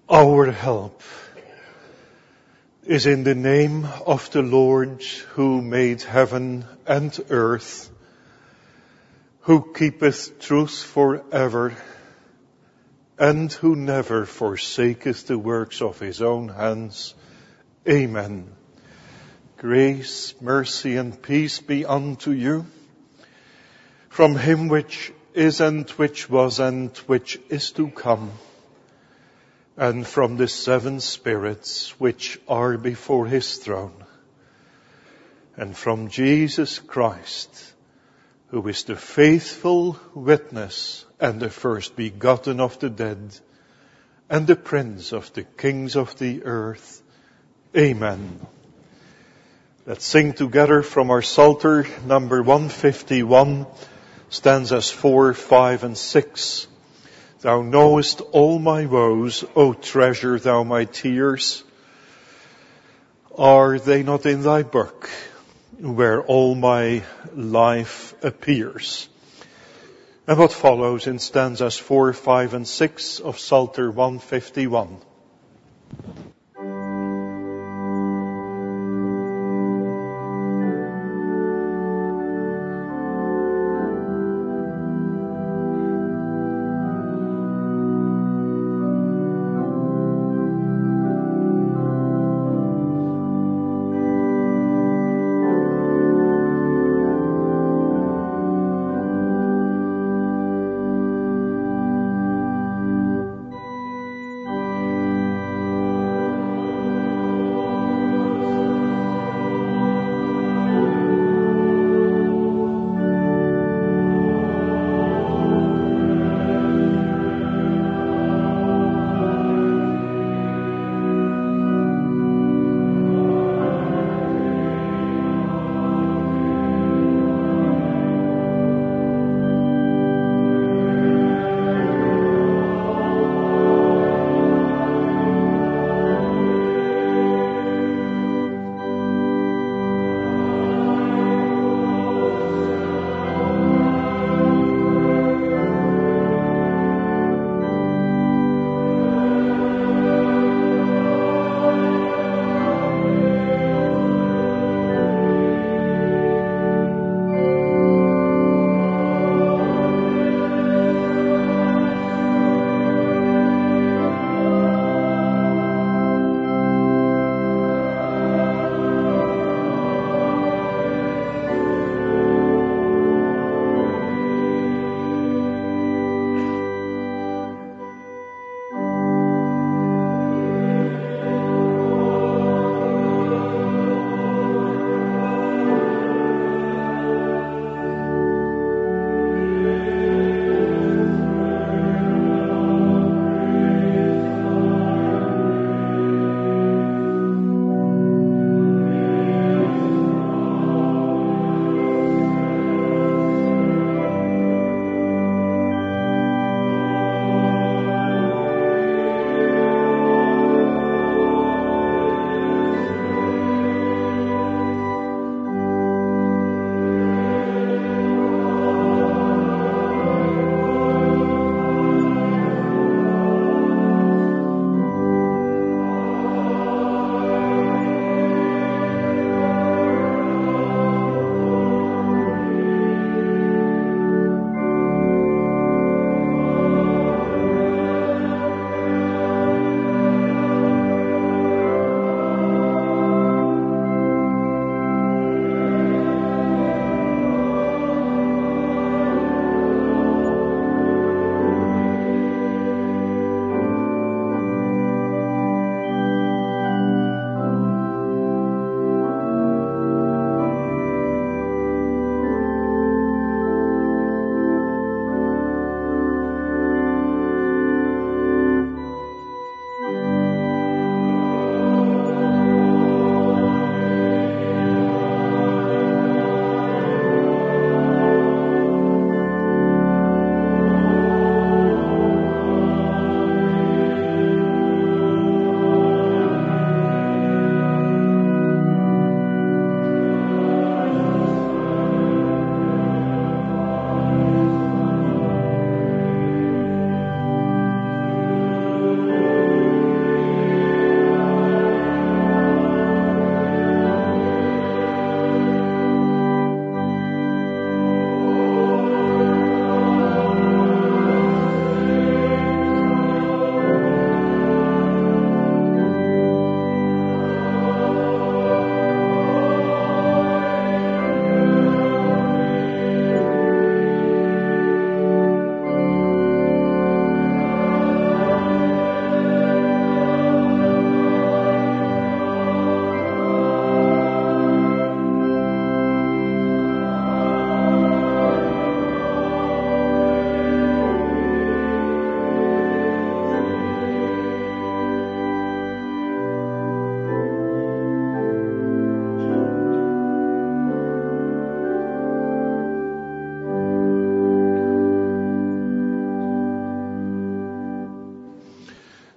Our help is in the name of the Lord who made heaven and earth, who keepeth truth forever, and who never forsaketh the works of his own hands. Amen. Grace, mercy, and peace be unto you from him which is and which was and which is to come, and from the seven spirits which are before his throne, and from Jesus Christ, who is the faithful witness and the first begotten of the dead, and the Prince of the kings of the earth. Amen. Let's sing together from our Psalter number 151, stanzas 4, 5, and 6. Thou knowest all my woes, O treasure thou my tears. Are they not in thy book, where all my life appears? And what follows in stanzas 4, 5, and 6 of Psalter 151.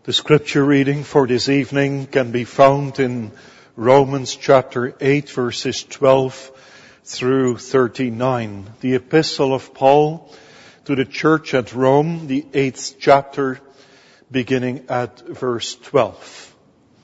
The scripture reading for this evening can be found in Romans chapter 8 verses 12 through 39. The epistle of Paul to the church at Rome, the 8th chapter, beginning at verse 12.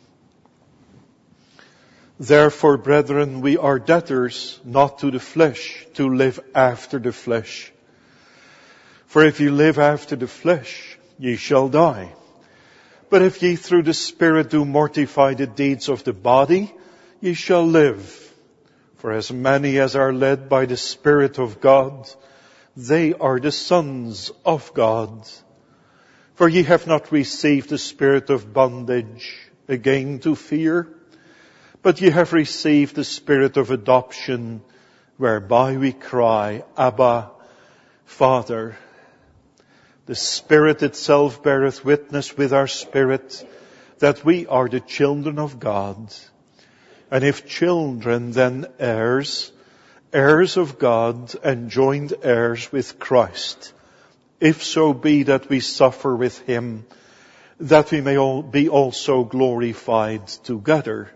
Therefore, brethren, we are debtors not to the flesh, to live after the flesh. For if you live after the flesh, ye shall die. But if ye through the Spirit do mortify the deeds of the body, ye shall live. For as many as are led by the Spirit of God, they are the sons of God. For ye have not received the spirit of bondage again to fear, but ye have received the spirit of adoption, whereby we cry, Abba, Father. The Spirit itself beareth witness with our spirit that we are the children of God. And if children, then heirs, heirs of God and joint heirs with Christ, if so be that we suffer with him, that we may all be also glorified together.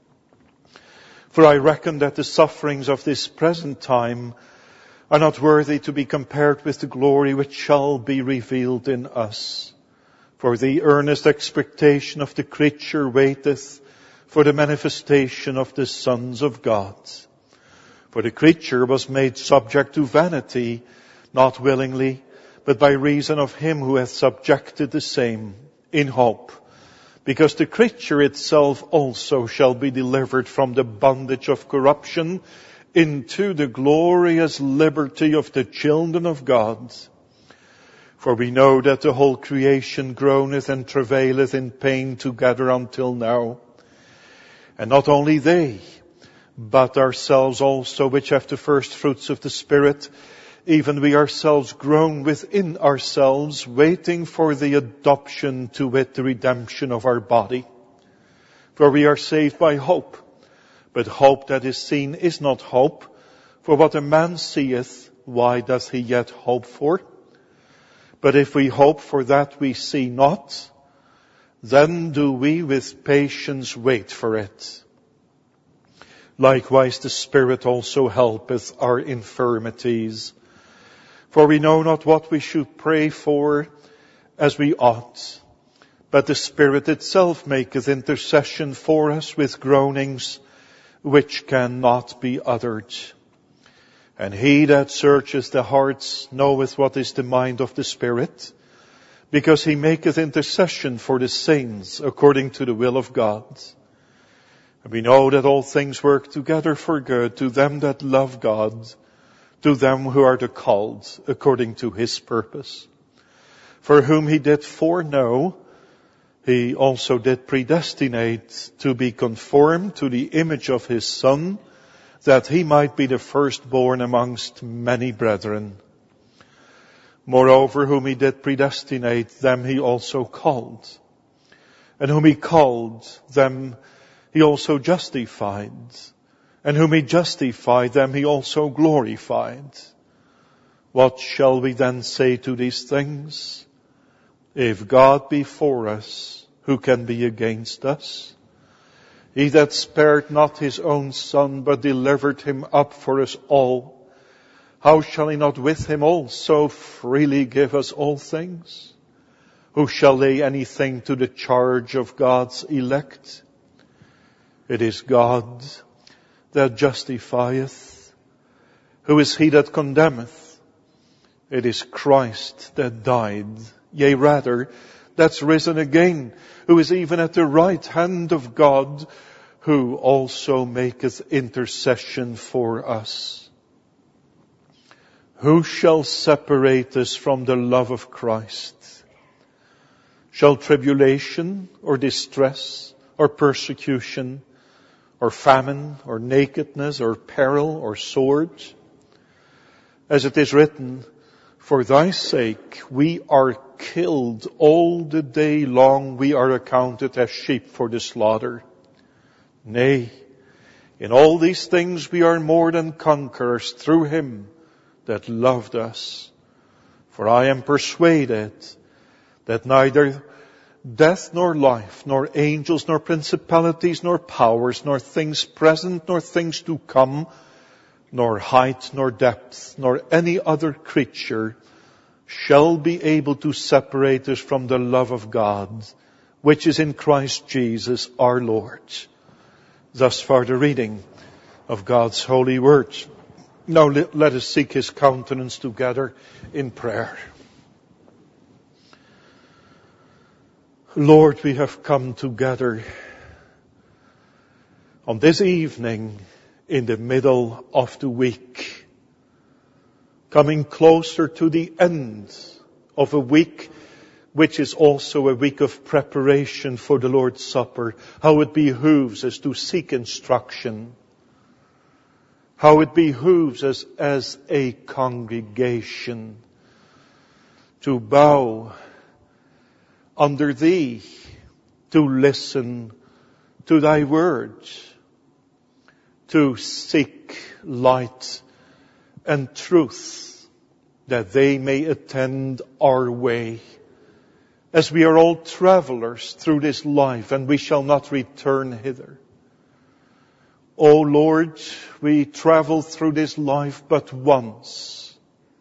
For I reckon that the sufferings of this present time are not worthy to be compared with the glory which shall be revealed in us. For the earnest expectation of the creature waiteth for the manifestation of the sons of God. For the creature was made subject to vanity, not willingly, but by reason of him who hath subjected the same, in hope. Because the creature itself also shall be delivered from the bondage of corruption into the glorious liberty of the children of God. For we know that the whole creation groaneth and travaileth in pain together until now. And not only they, but ourselves also, which have the first fruits of the Spirit, even we ourselves groan within ourselves, waiting for the adoption, to wit, the redemption of our body. For we are saved by hope. But hope that is seen is not hope. For what a man seeth, why doth he yet hope for? But if we hope for that we see not, then do we with patience wait for it. Likewise the Spirit also helpeth our infirmities. For we know not what we should pray for as we ought. But the Spirit itself maketh intercession for us with groanings which cannot be uttered. And he that searcheth the hearts knoweth what is the mind of the Spirit, because he maketh intercession for the saints according to the will of God. And we know that all things work together for good to them that love God, to them who are the called according to his purpose. For whom he did foreknow, he also did predestinate to be conformed to the image of his Son, that he might be the firstborn amongst many brethren. Moreover, whom he did predestinate, them he also called. And whom he called, them he also justified. And whom he justified, them he also glorified. What shall we then say to these things? If God be for us, who can be against us? He that spared not his own Son, but delivered him up for us all, how shall he not with him also freely give us all things? Who shall lay anything to the charge of God's elect? It is God that justifieth. Who is he that condemneth? It is Christ that died, yea rather, that's risen again, who is even at the right hand of God, who also maketh intercession for us. Who shall separate us from the love of Christ? Shall tribulation or distress or persecution or famine or nakedness or peril or sword? As it is written, for thy sake we are killed all the day long, we are accounted as sheep for the slaughter. Nay, in all these things we are more than conquerors through him that loved us. For I am persuaded that neither death nor life, nor angels, nor principalities, nor powers, nor things present, nor things to come, nor height, nor depth, nor any other creature shall be able to separate us from the love of God, which is in Christ Jesus our Lord. Thus far the reading of God's holy word. Now let us seek His countenance together in prayer. Lord, we have come together on this evening in the middle of the week, coming closer to the end of a week which is also a week of preparation for the Lord's Supper. How it behooves us to seek instruction. How it behooves us as a congregation to bow under Thee, to listen to Thy words, to seek light and truth, that they may attend our way, as we are all travelers through this life, and we shall not return hither. O Lord, we travel through this life but once,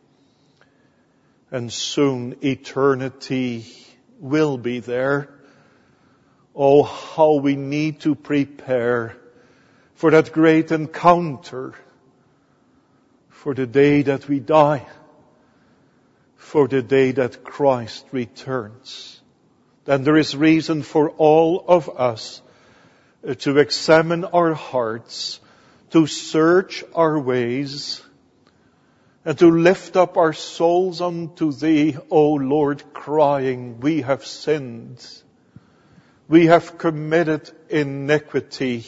and soon eternity will be there. Oh, how we need to prepare for that great encounter, for the day that we die, for the day that Christ returns. Then there is reason for all of us to examine our hearts, to search our ways, and to lift up our souls unto Thee, O Lord, crying, we have sinned. We have committed iniquity,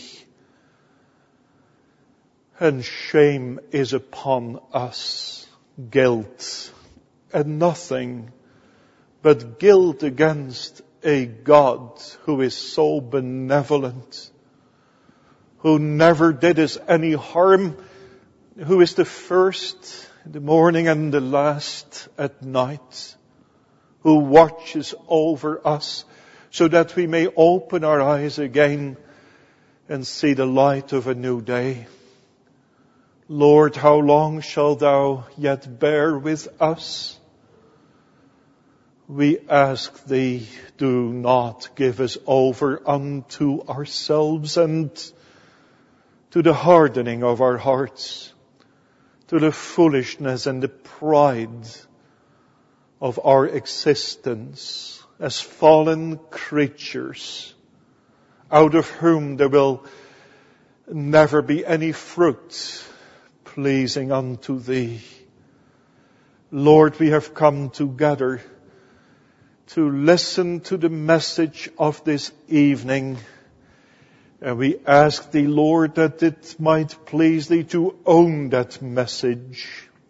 and shame is upon us, guilt, and nothing but guilt against a God who is so benevolent, who never did us any harm, who is the first in the morning and the last at night, who watches over us so that we may open our eyes again and see the light of a new day. Lord, how long shalt Thou yet bear with us? We ask Thee, do not give us over unto ourselves and to the hardening of our hearts, to the foolishness and the pride of our existence as fallen creatures, out of whom there will never be any fruit pleasing unto Thee. Lord, we have come together to listen to the message of this evening. And we ask Thee, Lord, that it might please Thee to own that message,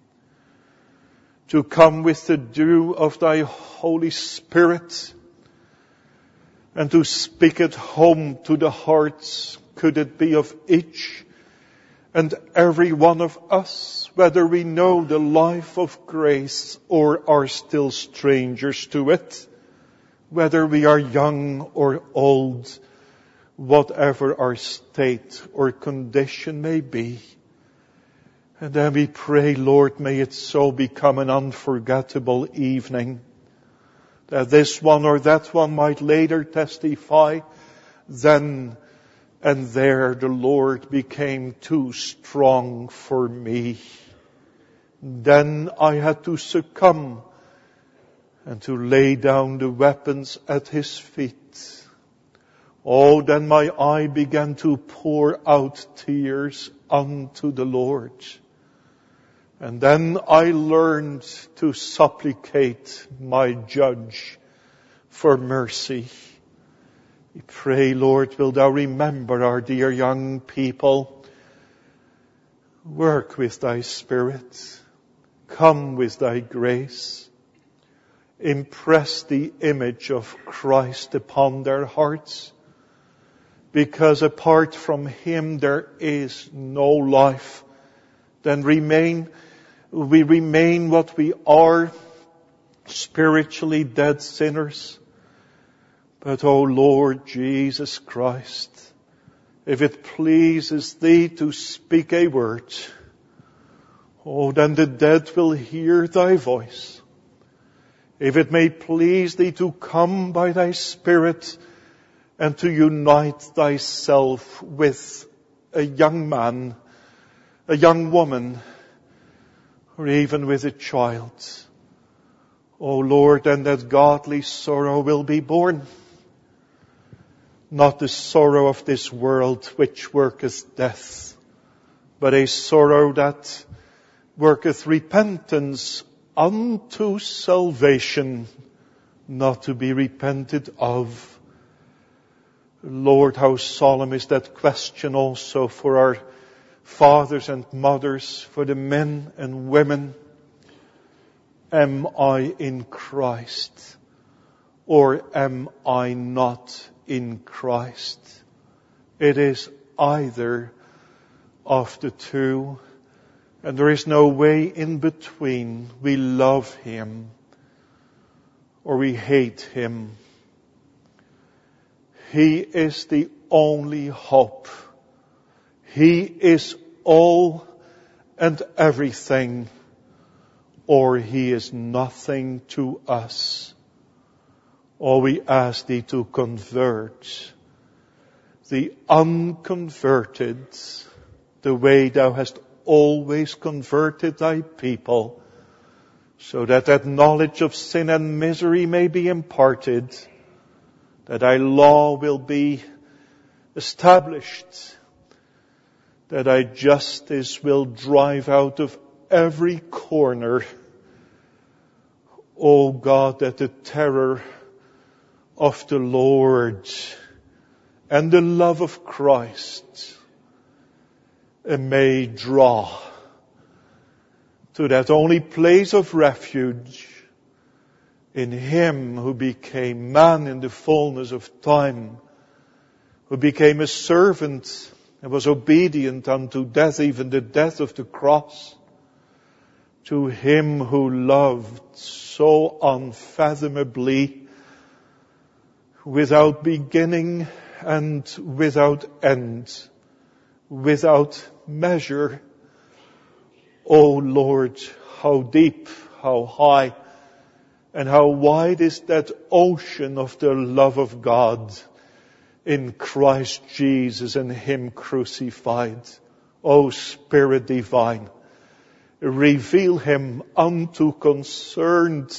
to come with the dew of Thy Holy Spirit, and to speak it home to the hearts, could it be of each and every one of us, whether we know the life of grace or are still strangers to it, whether we are young or old, whatever our state or condition may be. And then we pray, Lord, may it so become an unforgettable evening, that this one or that one might later testify, then and there the Lord became too strong for me. Then I had to succumb and to lay down the weapons at His feet. Oh, then my eye began to pour out tears unto the Lord. And then I learned to supplicate my Judge for mercy. We pray, Lord, will Thou remember our dear young people. Work with Thy Spirit. Come with Thy grace. Impress the image of Christ upon their hearts, because apart from Him there is no life. Then we remain what we are, spiritually dead sinners. But, O Lord Jesus Christ, if it pleases Thee to speak a word, then the dead will hear Thy voice. If it may please Thee to come by Thy Spirit and to unite Thyself with a young man, a young woman, or even with a child, O Lord, then that godly sorrow will be born. Not the sorrow of this world which worketh death, but a sorrow that worketh repentance unto salvation, not to be repented of. Lord, how solemn is that question also for our fathers and mothers, for the men and women. Am I in Christ, or am I not in Christ? It is either of the two, and there is no way in between. We love Him or we hate Him. He is the only hope. He is all and everything, or He is nothing to us. Or we ask Thee to convert the unconverted the way Thou hast always converted Thy people, so that that knowledge of sin and misery may be imparted, that Thy law will be established, that Thy justice will drive out of every corner. O God, that the terror of the Lord and the love of Christ may draw to that only place of refuge in Him who became man in the fullness of time, who became a servant and was obedient unto death, even the death of the cross. To Him who loved so unfathomably, without beginning and without end, without measure. O Lord, how deep, how high, and how wide is that ocean of the love of God in Christ Jesus and Him crucified. O Spirit divine, reveal Him unto concerned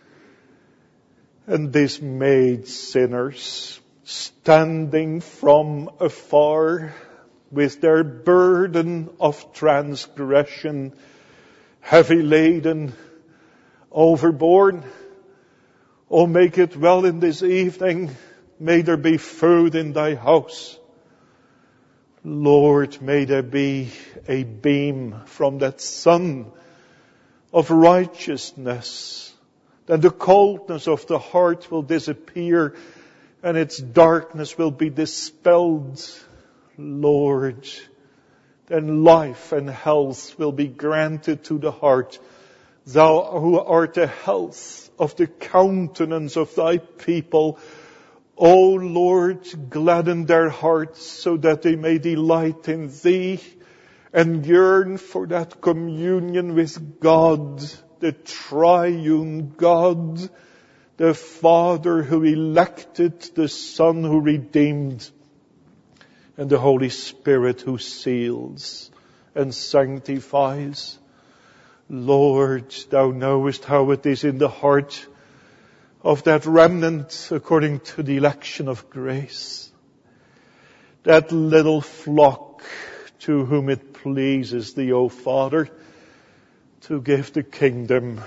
and dismayed sinners, standing from afar with their burden of transgression heavy laden, overborne. Oh, make it well in this evening. May there be food in Thy house. Lord, may there be a beam from that sun of righteousness. Then the coldness of the heart will disappear and its darkness will be dispelled. Lord, then life and health will be granted to the heart. Thou who art the health of the countenance of Thy people, O Lord, gladden their hearts so that they may delight in Thee and yearn for that communion with God, the triune God, the Father who elected, the Son who redeemed, and the Holy Spirit who seals and sanctifies. Lord, Thou knowest how it is in the heart of that remnant according to the election of grace. That little flock to whom it pleases Thee, O Father, to give the kingdom.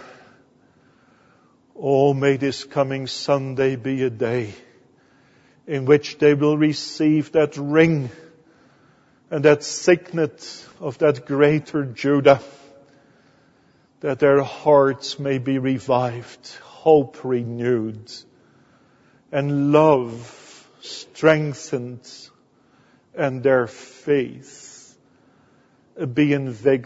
Oh, may this coming Sunday be a day in which they will receive that ring and that signet of that greater Judah, that their hearts may be revived, hope renewed, and love strengthened, and their faith be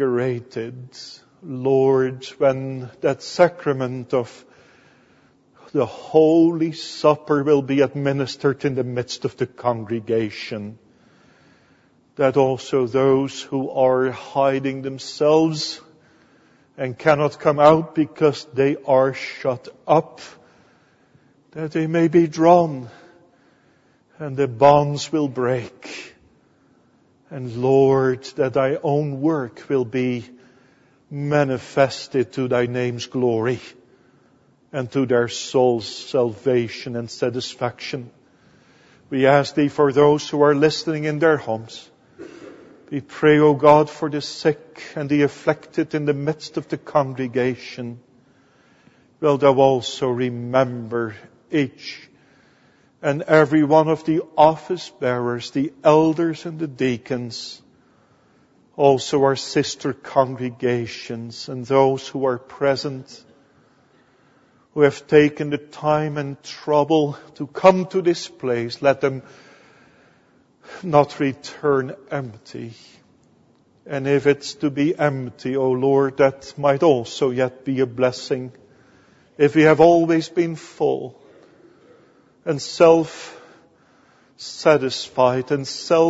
invigorated. Lord, when that sacrament of the Holy Supper will be administered in the midst of the congregation, that also those who are hiding themselves and cannot come out because they are shut up, that they may be drawn and the bonds will break. And Lord, that thy own work will be manifested to thy name's glory and to their soul's salvation and satisfaction. We ask thee for those who are listening in their homes. We pray, O God, for the sick and the afflicted in the midst of the congregation. Wilt thou also remember each and every one of the office bearers, the elders and the deacons, also our sister congregations and those who are present, who have taken the time and trouble to come to this place. Let them not return empty. And if it's to be empty, O Lord, that might also yet be a blessing. If we have always been full and self-satisfied and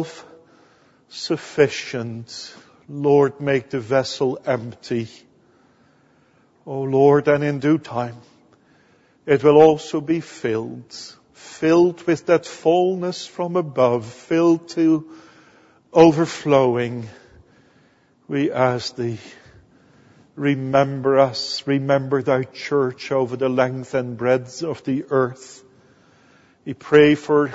self-sufficient, Lord, make the vessel empty. O Lord, and in due time, it will also be filled with that fullness from above, filled to overflowing. We ask thee, remember us, remember thy church over the length and breadth of the earth. We pray for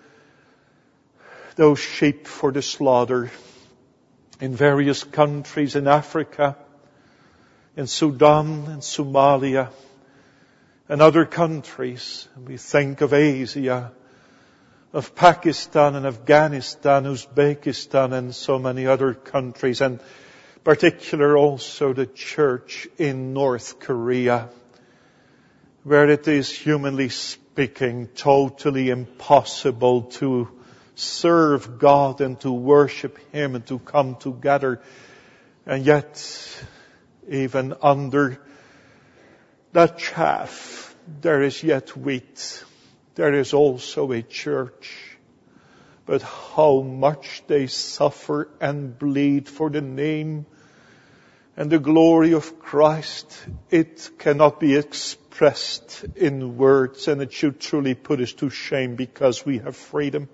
those sheep for the slaughter in various countries in Africa, in Sudan, in Somalia, and other countries. We think of Asia, of Pakistan and Afghanistan, Uzbekistan, and so many other countries, and particular also the church in North Korea, where it is, humanly speaking, totally impossible to serve God and to worship Him and to come together. And yet, even under that chaff, there is yet wheat. There is also a church. But how much they suffer and bleed for the name and the glory of Christ, it cannot be expressed in words, and it should truly put us to shame because we have freedom.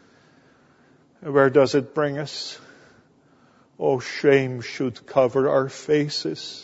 Where does it bring us? Oh, shame should cover our faces.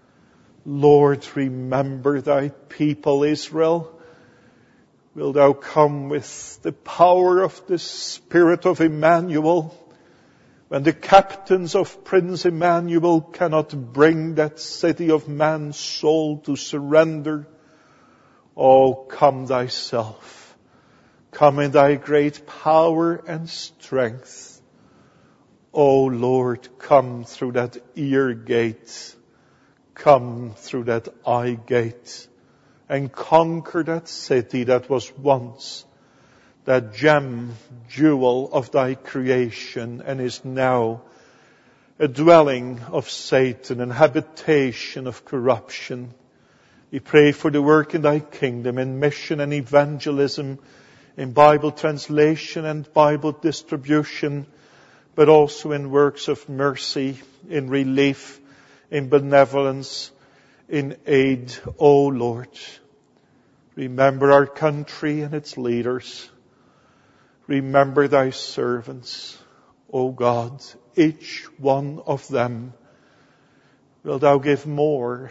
Lord, remember thy people Israel. Wilt thou come with the power of the Spirit of Emmanuel, when the captains of Prince Emmanuel cannot bring that city of man's soul to surrender? Oh, come thyself. Come in thy great power and strength. Oh Lord, come through that ear gate. Come through that eye gate and conquer that city that was once that gem, jewel of thy creation, and is now a dwelling of Satan and habitation of corruption. We pray for the work in thy kingdom, in mission and evangelism, in Bible translation and Bible distribution, but also in works of mercy, in relief, in benevolence, in aid. O Lord, remember our country and its leaders. Remember thy servants, O God, each one of them. Wilt thou give more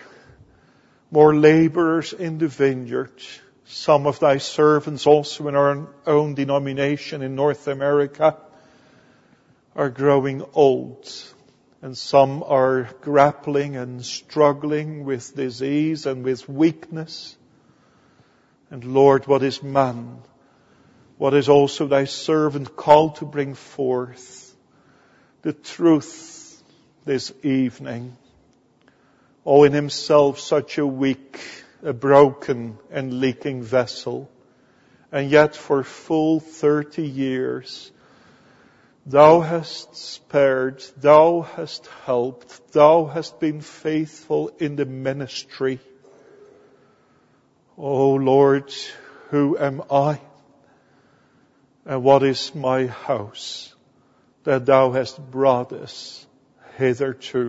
laborers in the vineyard. Some of thy servants also in our own denomination in North America are growing old, and some are grappling and struggling with disease and with weakness. And Lord, what is man? What is also thy servant called to bring forth? The truth this evening. Oh, in himself such a weak, a broken and leaking vessel. And yet for full 30 years, thou hast spared, thou hast helped, thou hast been faithful in the ministry. O Lord, who am I? And what is my house that thou hast brought us hitherto?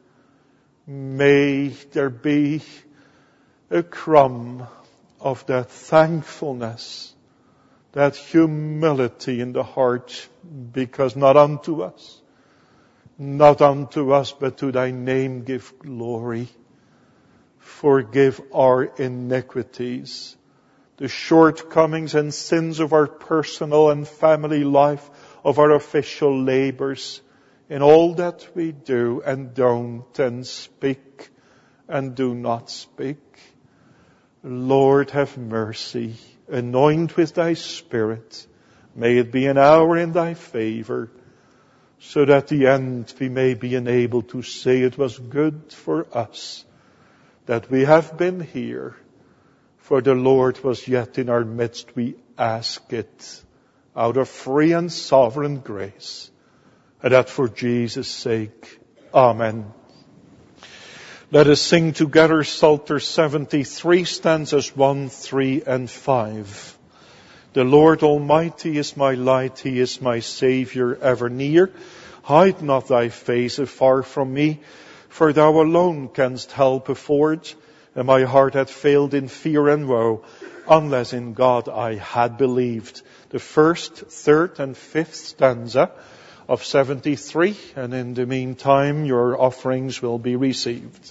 May there be a crumb of that thankfulness, that humility in the heart, because not unto us, but to thy name give glory. Forgive our iniquities, the shortcomings and sins of our personal and family life, of our official labors, in all that we do and don't, and speak and do not speak. Lord, have mercy. Anoint with thy Spirit. May it be an hour in thy favor, so that at the end we may be enabled to say it was good for us that we have been here, for the Lord was yet in our midst. We ask it out of free and sovereign grace, and that for Jesus' sake. Amen. Let us sing together Psalter 73, stanzas 1, 3, and 5. The Lord Almighty is my light, He is my Saviour ever near. Hide not thy face afar from me, for thou alone canst help afford, and my heart had failed in fear and woe, unless in God I had believed. The first, third, and fifth stanza of 73, and in the meantime your offerings will be received.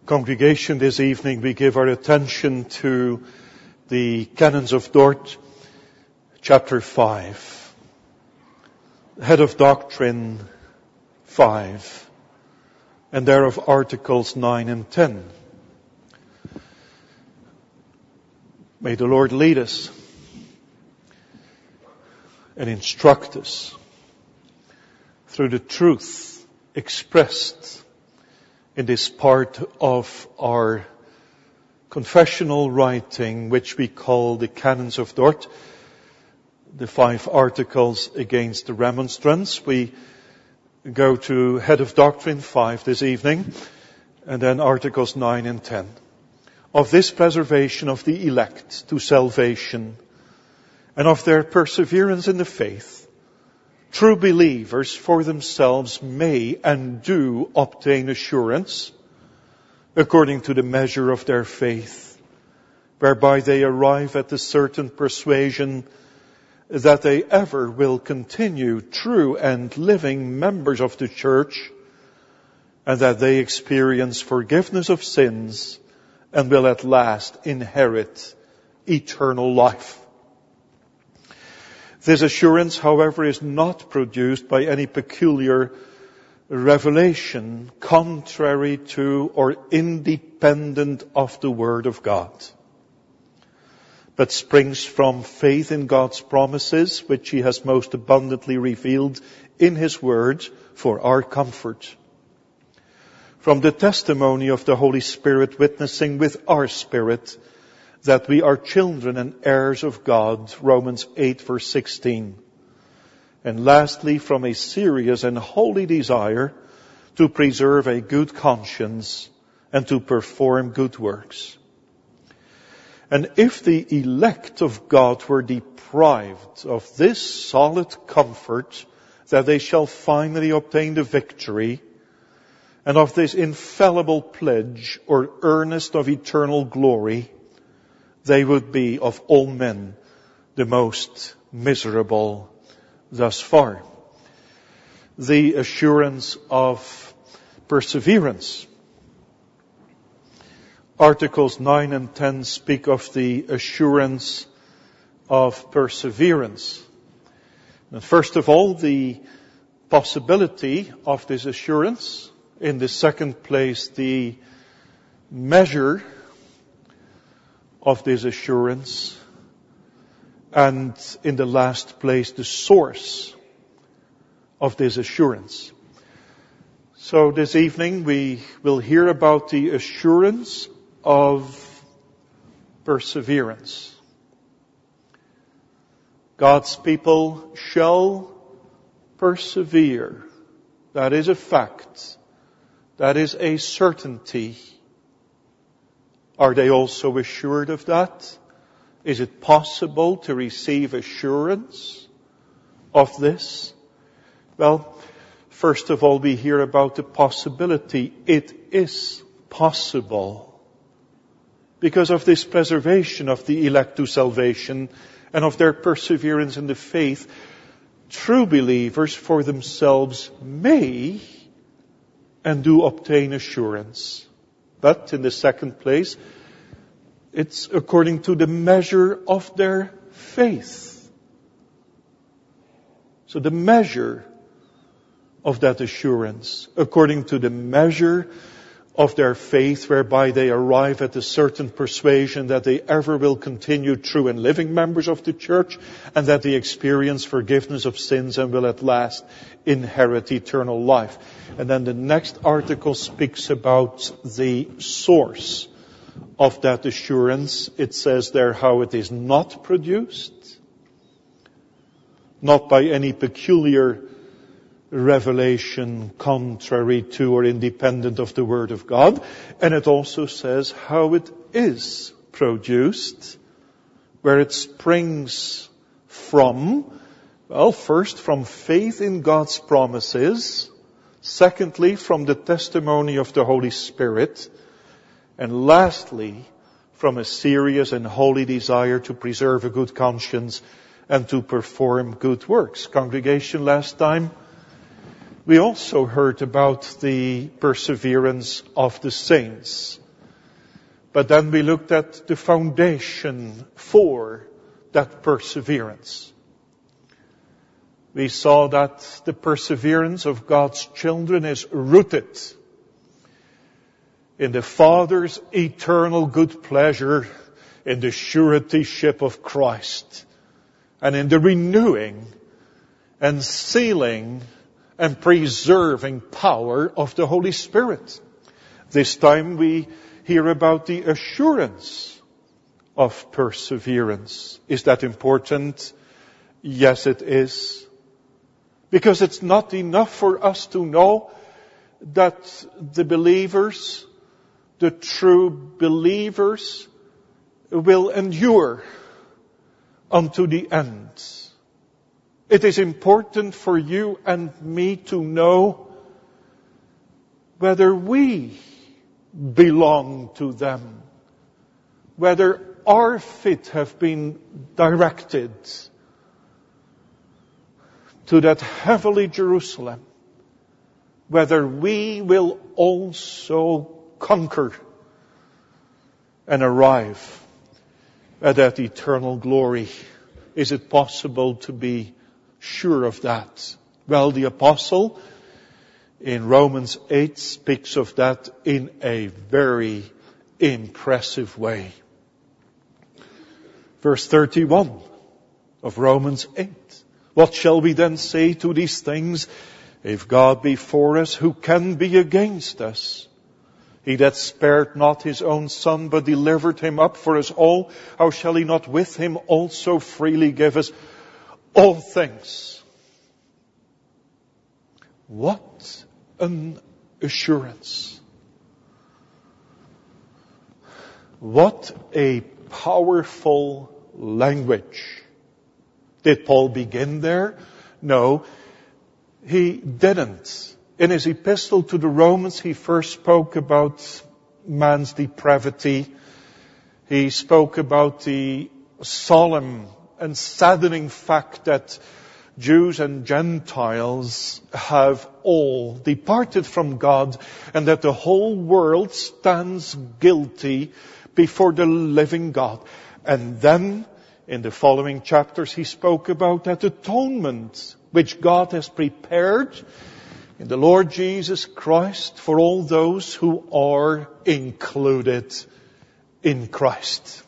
Congregation, this evening we give our attention to the Canons of Dort, chapter 5. Head of Doctrine 5, and thereof Articles 9 and 10. May the Lord lead us and instruct us through the truth expressed in this part of our confessional writing, which we call the Canons of Dort, the 5 articles against the remonstrance. We go to Head of Doctrine 5 this evening, and then Articles 9 and 10. Of this preservation of the elect to salvation, and of their perseverance in the faith, true believers for themselves may and do obtain assurance according to the measure of their faith, whereby they arrive at the certain persuasion that they ever will continue true and living members of the Church, and that they experience forgiveness of sins and will at last inherit eternal life. This assurance, however, is not produced by any peculiar revelation contrary to or independent of the Word of God, but springs from faith in God's promises, which He has most abundantly revealed in His Word for our comfort. From the testimony of the Holy Spirit witnessing with our spirit that we are children and heirs of God, Romans 8 verse 16. And lastly, from a serious and holy desire to preserve a good conscience and to perform good works. And if the elect of God were deprived of this solid comfort that they shall finally obtain the victory, and of this infallible pledge or earnest of eternal glory, they would be of all men the most miserable thus far. The assurance of perseverance. Articles 9 and 10 speak of the assurance of perseverance. And first of all, the possibility of this assurance. In the second place, the measure of this assurance. And in the last place, the source of this assurance. So this evening we will hear about the assurance of perseverance. God's people shall persevere. That is a fact. That is a certainty. Are they also assured of that? Is it possible to receive assurance of this? Well, first of all, we hear about the possibility. It is possible. Because of this preservation of the elect to salvation and of their perseverance in the faith, true believers for themselves may and do obtain assurance. But in the second place, it's according to the measure of their faith. So the measure of that assurance, according to the measure of their faith, whereby they arrive at a certain persuasion that they ever will continue true and living members of the Church, and that they experience forgiveness of sins and will at last inherit eternal life. And then the next article speaks about the source of that assurance. It says there how it is not produced, not by any peculiar revelation contrary to or independent of the Word of God. And it also says how it is produced, where it springs from. Well, first from faith in God's promises. Secondly, from the testimony of the Holy Spirit. And lastly, from a serious and holy desire to preserve a good conscience and to perform good works. Congregation, last time we also heard about the perseverance of the saints. But then we looked at the foundation for that perseverance. We saw that the perseverance of God's children is rooted in the Father's eternal good pleasure, in the suretyship of Christ, and in the renewing and sealing and preserving power of the Holy Spirit. This time we hear about the assurance of perseverance. Is that important? Yes, it is. Because it's not enough for us to know that the believers, the true believers, will endure unto the end. It is important for you and me to know whether we belong to them, whether our feet have been directed to that heavenly Jerusalem, whether we will also conquer and arrive at that eternal glory. Is it possible to be sure of that? Well, the apostle in Romans 8 speaks of that in a very impressive way. Verse 31 of Romans 8. What shall we then say to these things? If God be for us, who can be against us? He that spared not his own Son, but delivered him up for us all, how shall he not with him also freely give us all things? What an assurance. What a powerful language. Did Paul begin there? No, he didn't. In his epistle to the Romans, he first spoke about man's depravity. He spoke about the solemn and saddening fact that Jews and Gentiles have all departed from God, and that the whole world stands guilty before the living God. And then, in the following chapters, he spoke about that atonement which God has prepared in the Lord Jesus Christ for all those who are included in Christ.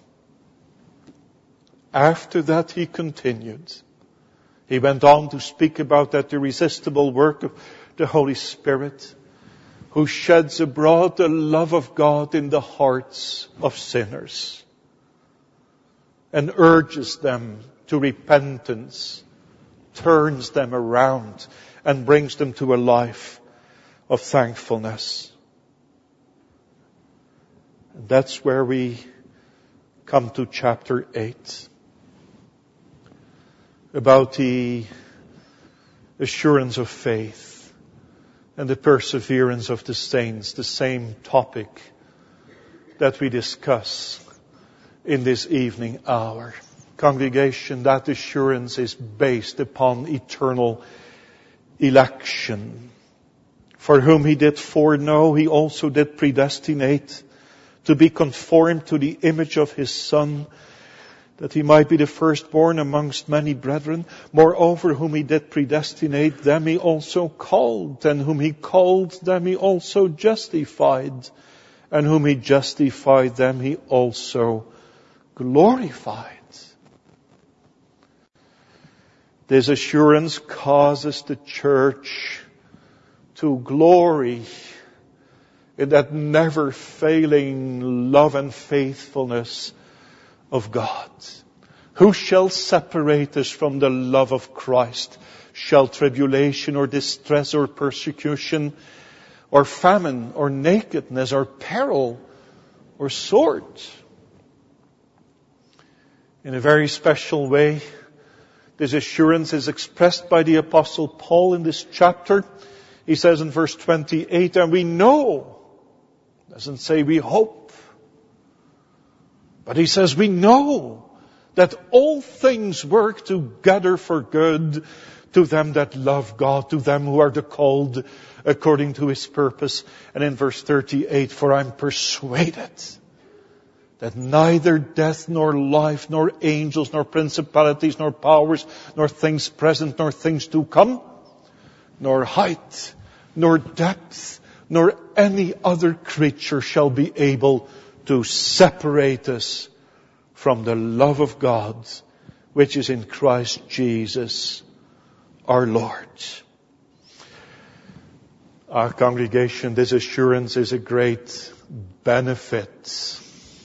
After that, he continued. He went on to speak about that irresistible work of the Holy Spirit, who sheds abroad the love of God in the hearts of sinners and urges them to repentance, turns them around, and brings them to a life of thankfulness. And that's where we come to chapter 8. About the assurance of faith and the perseverance of the saints, the same topic that we discuss in this evening hour. Congregation, that assurance is based upon eternal election. For whom he did foreknow, he also did predestinate to be conformed to the image of his Son, that he might be the firstborn amongst many brethren. Moreover, whom he did predestinate, them he also called. And whom he called, them he also justified. And whom he justified, them he also glorified. This assurance causes the church to glory in that never-failing love and faithfulness of God. Who shall separate us from the love of Christ? Shall tribulation or distress or persecution or famine or nakedness or peril or sword? In a very special way, this assurance is expressed by the Apostle Paul in this chapter. He says in verse 28, and we know, doesn't say we hope, but he says we know that all things work together for good to them that love God, to them who are the called according to his purpose. And in verse 38, for I'm persuaded that neither death, nor life, nor angels, nor principalities, nor powers, nor things present, nor things to come, nor height, nor depth, nor any other creature shall be able to separate us from the love of God, which is in Christ Jesus our Lord. Our congregation, this assurance is a great benefit.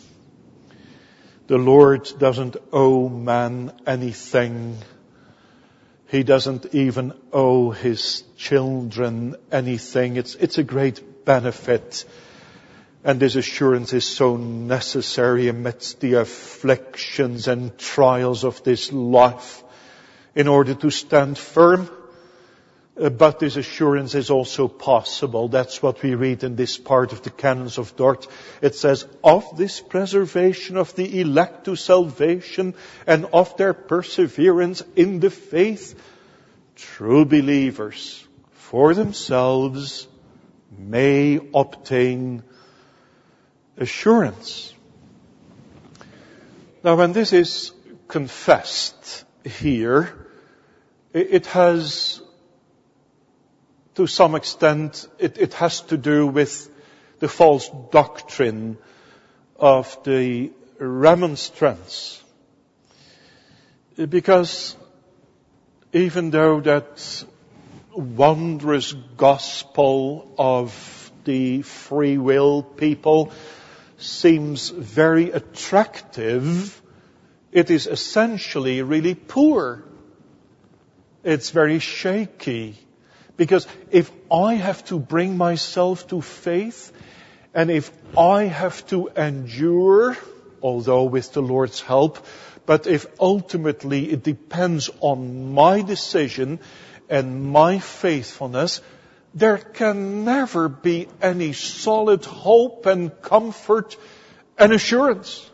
The Lord doesn't owe man anything. He doesn't even owe His children anything. It's a great benefit. And this assurance is so necessary amidst the afflictions and trials of this life in order to stand firm. But this assurance is also possible. That's what we read in this part of the Canons of Dort. It says, of this preservation of the elect to salvation and of their perseverance in the faith, true believers for themselves may obtain assurance. Now, when this is confessed here, it has, to some extent, it has to do with the false doctrine of the Remonstrants. Because even though that wondrous gospel of the free will people seems very attractive, it is essentially really poor. It's very shaky. Because if I have to bring myself to faith, and if I have to endure, although with the Lord's help, but if ultimately it depends on my decision and my faithfulness, there can never be any solid hope and comfort and assurance.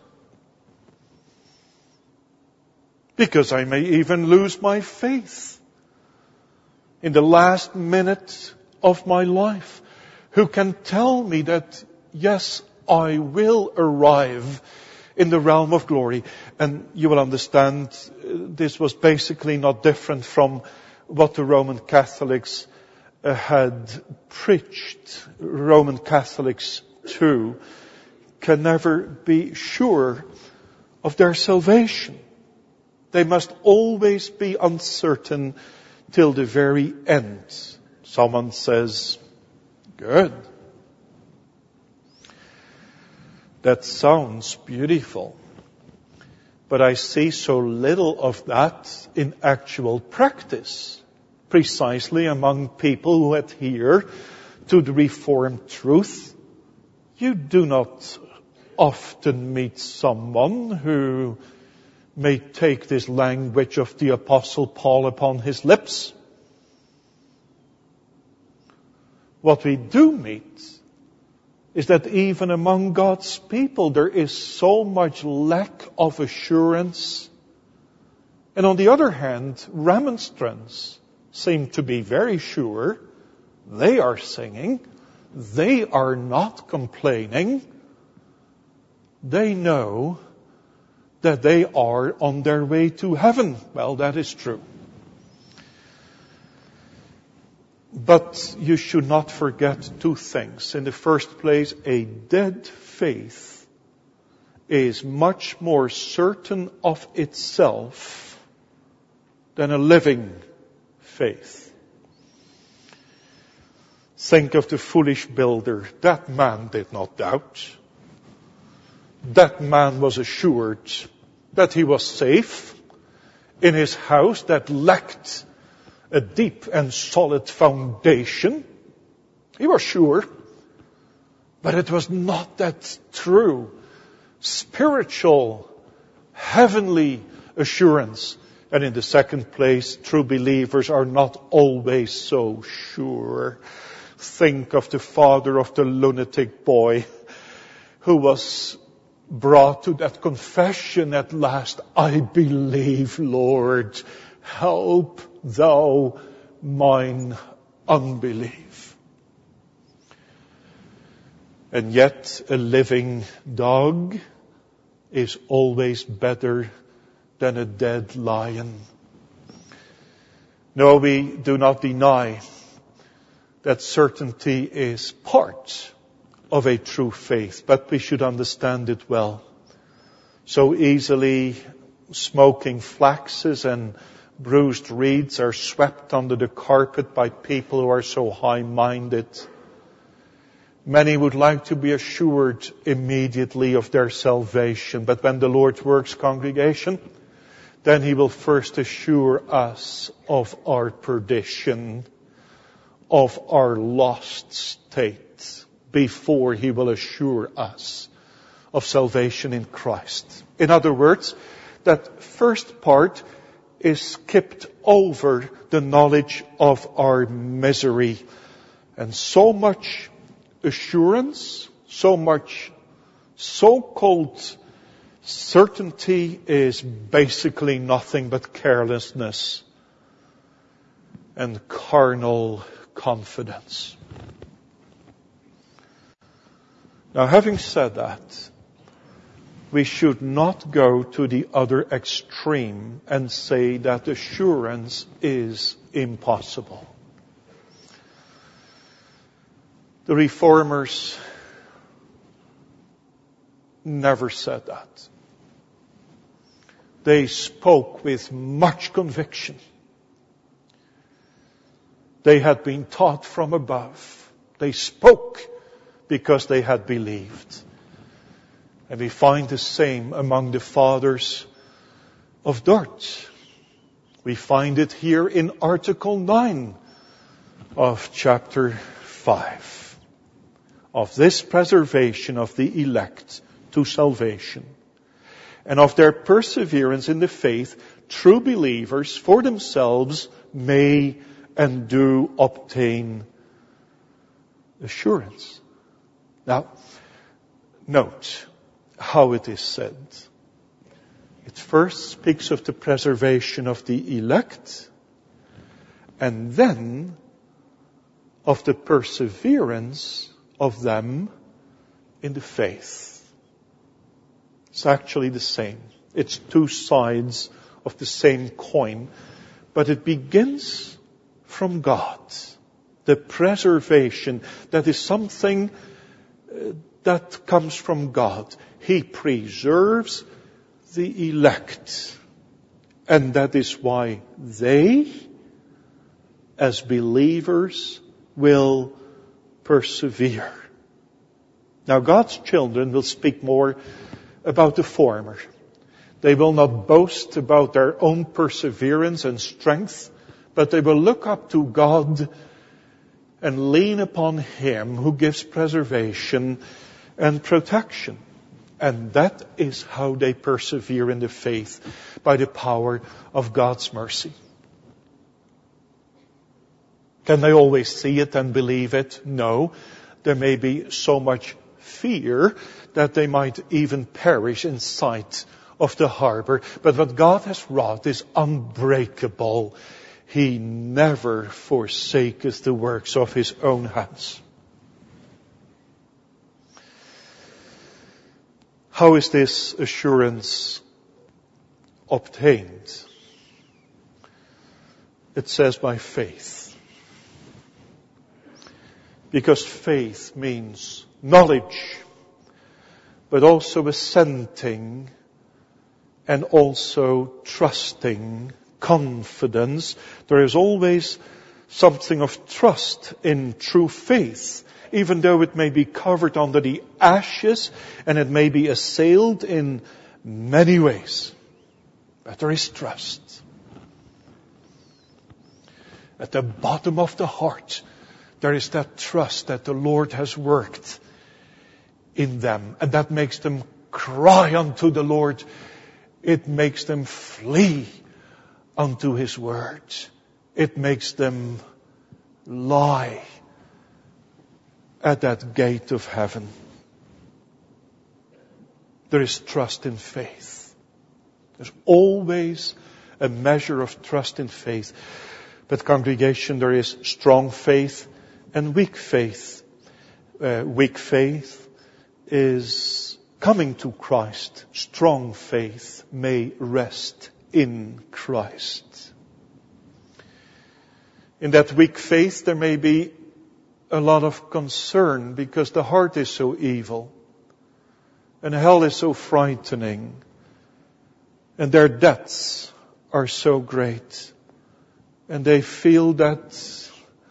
Because I may even lose my faith in the last minute of my life. Who can tell me that, yes, I will arrive in the realm of glory? And you will understand, this was basically not different from what the Roman Catholics had preached. Roman Catholics too can never be sure of their salvation. They must always be uncertain till the very end. Someone says, good. That sounds beautiful. But I see so little of that in actual practice. Precisely among people who adhere to the Reformed truth. You do not often meet someone who may take this language of the Apostle Paul upon his lips. What we do meet is that even among God's people there is so much lack of assurance. And on the other hand, remonstrants seem to be very sure. They are singing. They are not complaining. They know that they are on their way to heaven. Well, that is true. But you should not forget two things. In the first place, a dead faith is much more certain of itself than a living faith. Think of the foolish builder. That man did not doubt. That man was assured that he was safe in his house that lacked a deep and solid foundation. He was sure, but it was not that true, spiritual, heavenly assurance. And in the second place, true believers are not always so sure. Think of the father of the lunatic boy who was brought to that confession at last. I believe, Lord, help thou mine unbelief. And yet a living dog is always better than a dead lion. No, we do not deny that certainty is part of a true faith, but we should understand it well. So easily smoking flaxes and bruised reeds are swept under the carpet by people who are so high-minded. Many would like to be assured immediately of their salvation, but when the Lord works, congregation, then He will first assure us of our perdition, of our lost state, before He will assure us of salvation in Christ. In other words, that first part is skipped over the knowledge of our misery. And so much assurance, so much so-called certainty is basically nothing but carelessness and carnal confidence. Now, having said that, we should not go to the other extreme and say that assurance is impossible. The Reformers never said that. They spoke with much conviction. They had been taught from above. They spoke because they had believed. And we find the same among the fathers of Dort. We find it here in Article 9 of chapter 5. Of this preservation of the elect to salvation, and of their perseverance in the faith, true believers for themselves may and do obtain assurance. Now, note how it is said. It first speaks of the preservation of the elect, and then of the perseverance of them in the faith. It's actually the same. It's two sides of the same coin, but it begins from God. The preservation, that is something that comes from God. He preserves the elect. And that is why they, as believers, will persevere. Now, God's children will speak more about the former. They will not boast about their own perseverance and strength, but they will look up to God and lean upon Him who gives preservation and protection. And that is how they persevere in the faith, by the power of God's mercy. Can they always see it and believe it? No. There may be so much fear that they might even perish in sight of the harbor. But what God has wrought is unbreakable. He never forsaketh the works of His own hands. How is this assurance obtained? It says by faith. Because faith means knowledge, but also assenting and also trusting, confidence. There is always something of trust in true faith, even though it may be covered under the ashes and it may be assailed in many ways. But there is trust. At the bottom of the heart, there is that trust that the Lord has worked in them. And that makes them cry unto the Lord. It makes them flee unto His word. It makes them lie at that gate of heaven. There is trust in faith. There's always a measure of trust in faith. But congregation, there is strong faith and weak faith. Weak faith is coming to Christ, strong faith may rest in Christ. In that weak faith, there may be a lot of concern because the heart is so evil and hell is so frightening and their debts are so great and they feel that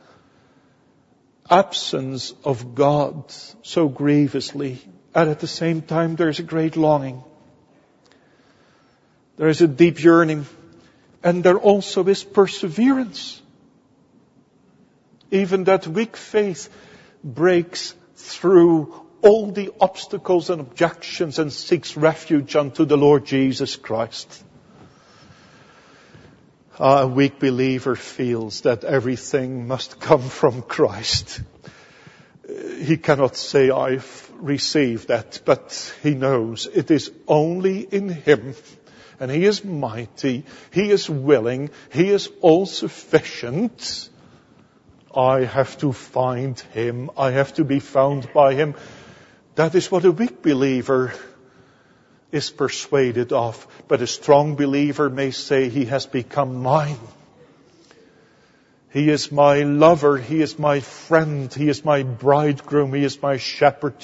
absence of God so grievously, and at the same time there is a great longing. There is a deep yearning, and there also is perseverance. Even that weak faith breaks through all the obstacles and objections and seeks refuge unto the Lord Jesus Christ. A weak believer feels that everything must come from Christ. He cannot say, I've received that, but he knows it is only in Him. And He is mighty, He is willing, He is all-sufficient. I have to find Him, I have to be found by Him. That is what a weak believer is persuaded of. But a strong believer may say, He has become mine. He is my lover, He is my friend, He is my bridegroom, He is my shepherd.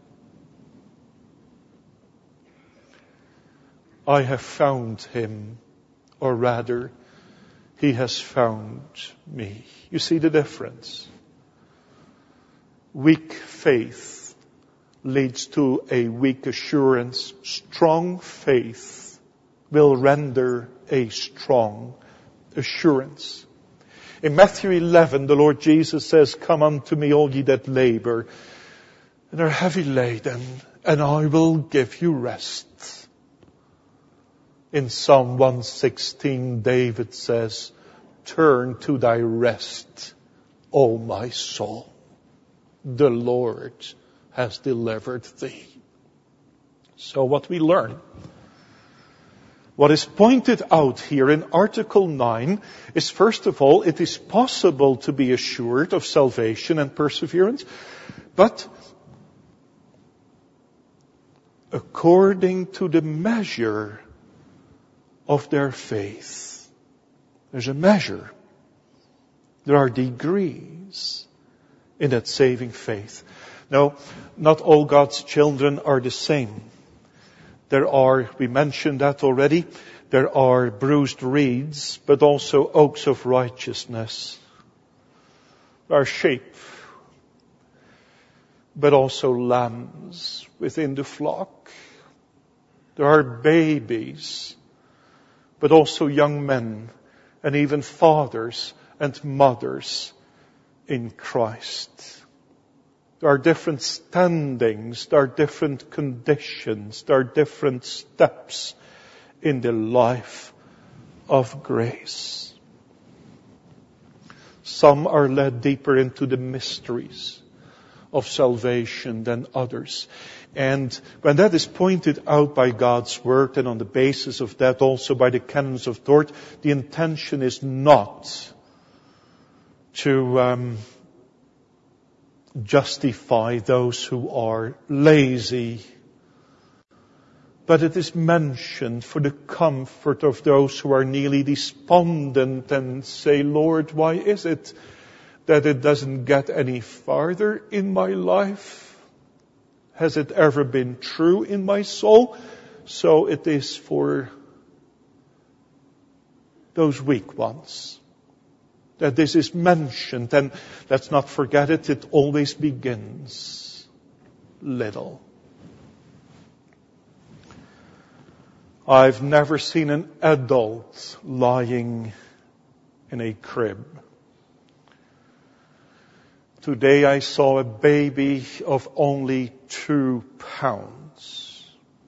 I have found Him, or rather, He has found me. You see the difference? Weak faith leads to a weak assurance. Strong faith will render a strong assurance. In Matthew 11, the Lord Jesus says, Come unto me, all ye that labor and are heavy laden, and I will give you rest. In Psalm 116, David says, Turn to thy rest, O my soul. The Lord has delivered thee. So what we learn, what is pointed out here in Article 9 is, first of all, it is possible to be assured of salvation and perseverance, but according to the measure of their faith. There's a measure. There are degrees in that saving faith. No, not all God's children are the same. There are, we mentioned that already, there are bruised reeds, but also oaks of righteousness. There are sheep, but also lambs within the flock. There are babies, but also young men, and even fathers and mothers in Christ. There are different standings, there are different conditions, there are different steps in the life of grace. Some are led deeper into the mysteries of salvation than others. And when that is pointed out by God's Word, and on the basis of that also by the canons of Dort, the intention is not to justify those who are lazy, but it is mentioned for the comfort of those who are nearly despondent and say, Lord, why is it that it doesn't get any farther in my life? Has it ever been true in my soul? So it is for those weak ones that this is mentioned. And let's not forget it, it always begins little. I've never seen an adult lying in a crib. Today I saw a baby of only 2 pounds,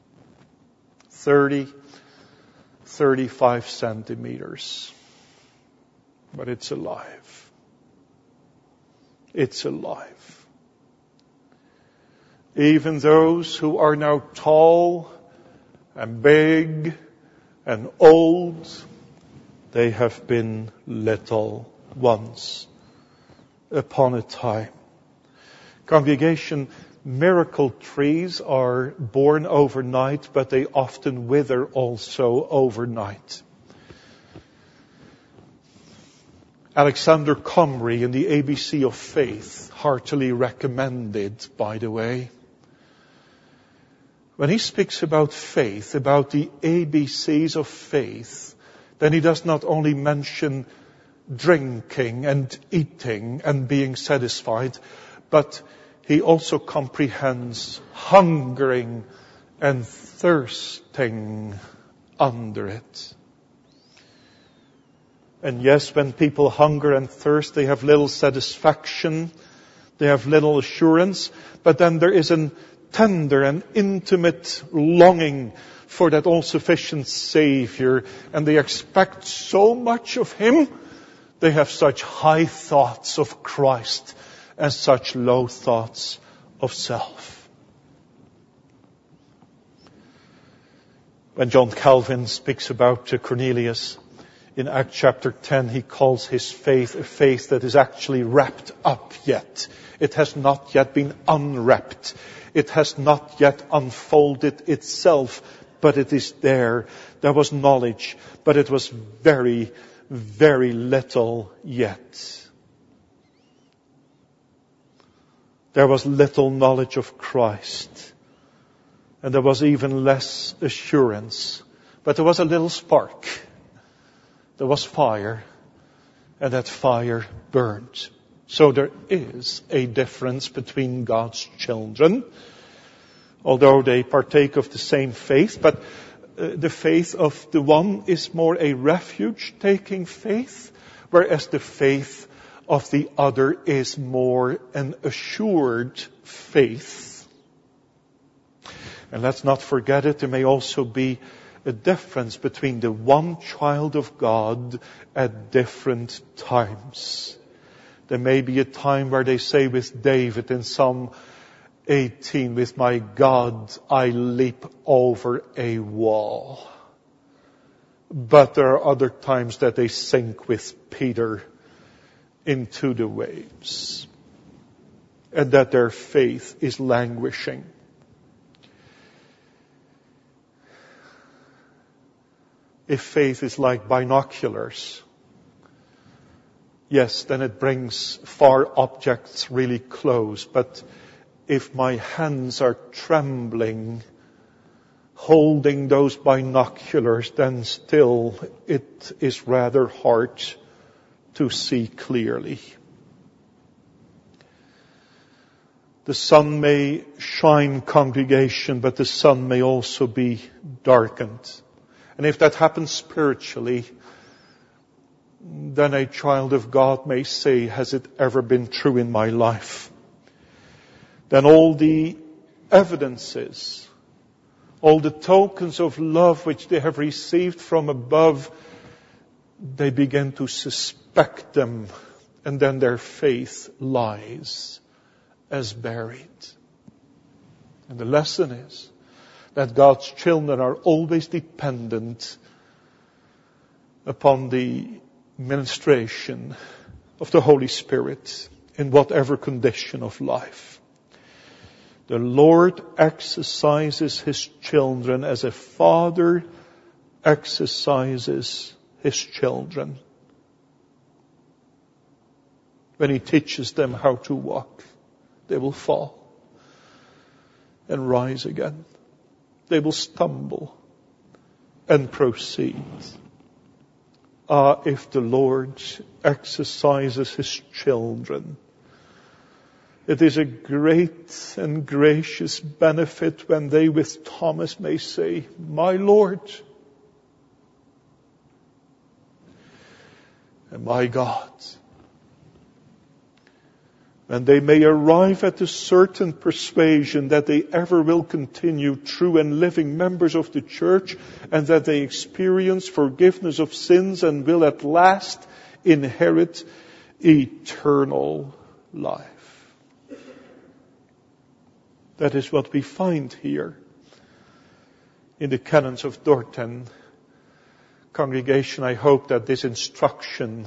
35 centimeters. But it's alive. It's alive. Even those who are now tall and big and old, they have been little once upon a time. Congregation, Miracle trees are born overnight, but they often wither also overnight. Alexander Comrie in the ABC of Faith, heartily recommended, by the way. When he speaks about faith, about the ABCs of faith, then he does not only mention drinking and eating and being satisfied, but he also comprehends hungering and thirsting under it. And yes, when people hunger and thirst, they have little satisfaction, they have little assurance, but then there is a tender and intimate longing for that all-sufficient Savior, and they expect so much of Him. They have such high thoughts of Christ and such low thoughts of self. When John Calvin speaks about Cornelius, in Acts chapter 10, he calls his faith a faith that is actually wrapped up yet. It has not yet been unwrapped. It has not yet unfolded itself, but it is there. There was knowledge, but it was very, very little yet. There was little knowledge of Christ, and there was even less assurance. But there was a little spark. There was fire, and that fire burned. So there is a difference between God's children, although they partake of the same faith, but the faith of the one is more a refuge-taking faith, whereas the faith of the other is more an assured faith. And let's not forget it, there may also be a difference between the one child of God at different times. There may be a time where they say with David in Psalm 18, with my God I leap over a wall. But there are other times that they sink with Peter into the waves, and that their faith is languishing. If faith is like binoculars, yes, then it brings far objects really close. But if my hands are trembling, holding those binoculars, then still it is rather hard to see clearly. The sun may shine, congregation, but the sun may also be darkened. And if that happens spiritually, then a child of God may say, has it ever been true in my life? Then all the evidences, all the tokens of love which they have received from above, they begin to suspect them, and then their faith lies as buried. And the lesson is that God's children are always dependent upon the ministration of the Holy Spirit in whatever condition of life. The Lord exercises His children as a father exercises His children when He teaches them how to walk. They will fall and rise again. They will stumble and proceed. If the Lord exercises His children, it is a great and gracious benefit when they with Thomas may say, my Lord and my God. And they may arrive at a certain persuasion that they ever will continue true and living members of the church, and that they experience forgiveness of sins and will at last inherit eternal life. That is what we find here in the canons of Dordten. Congregation, I hope that this instruction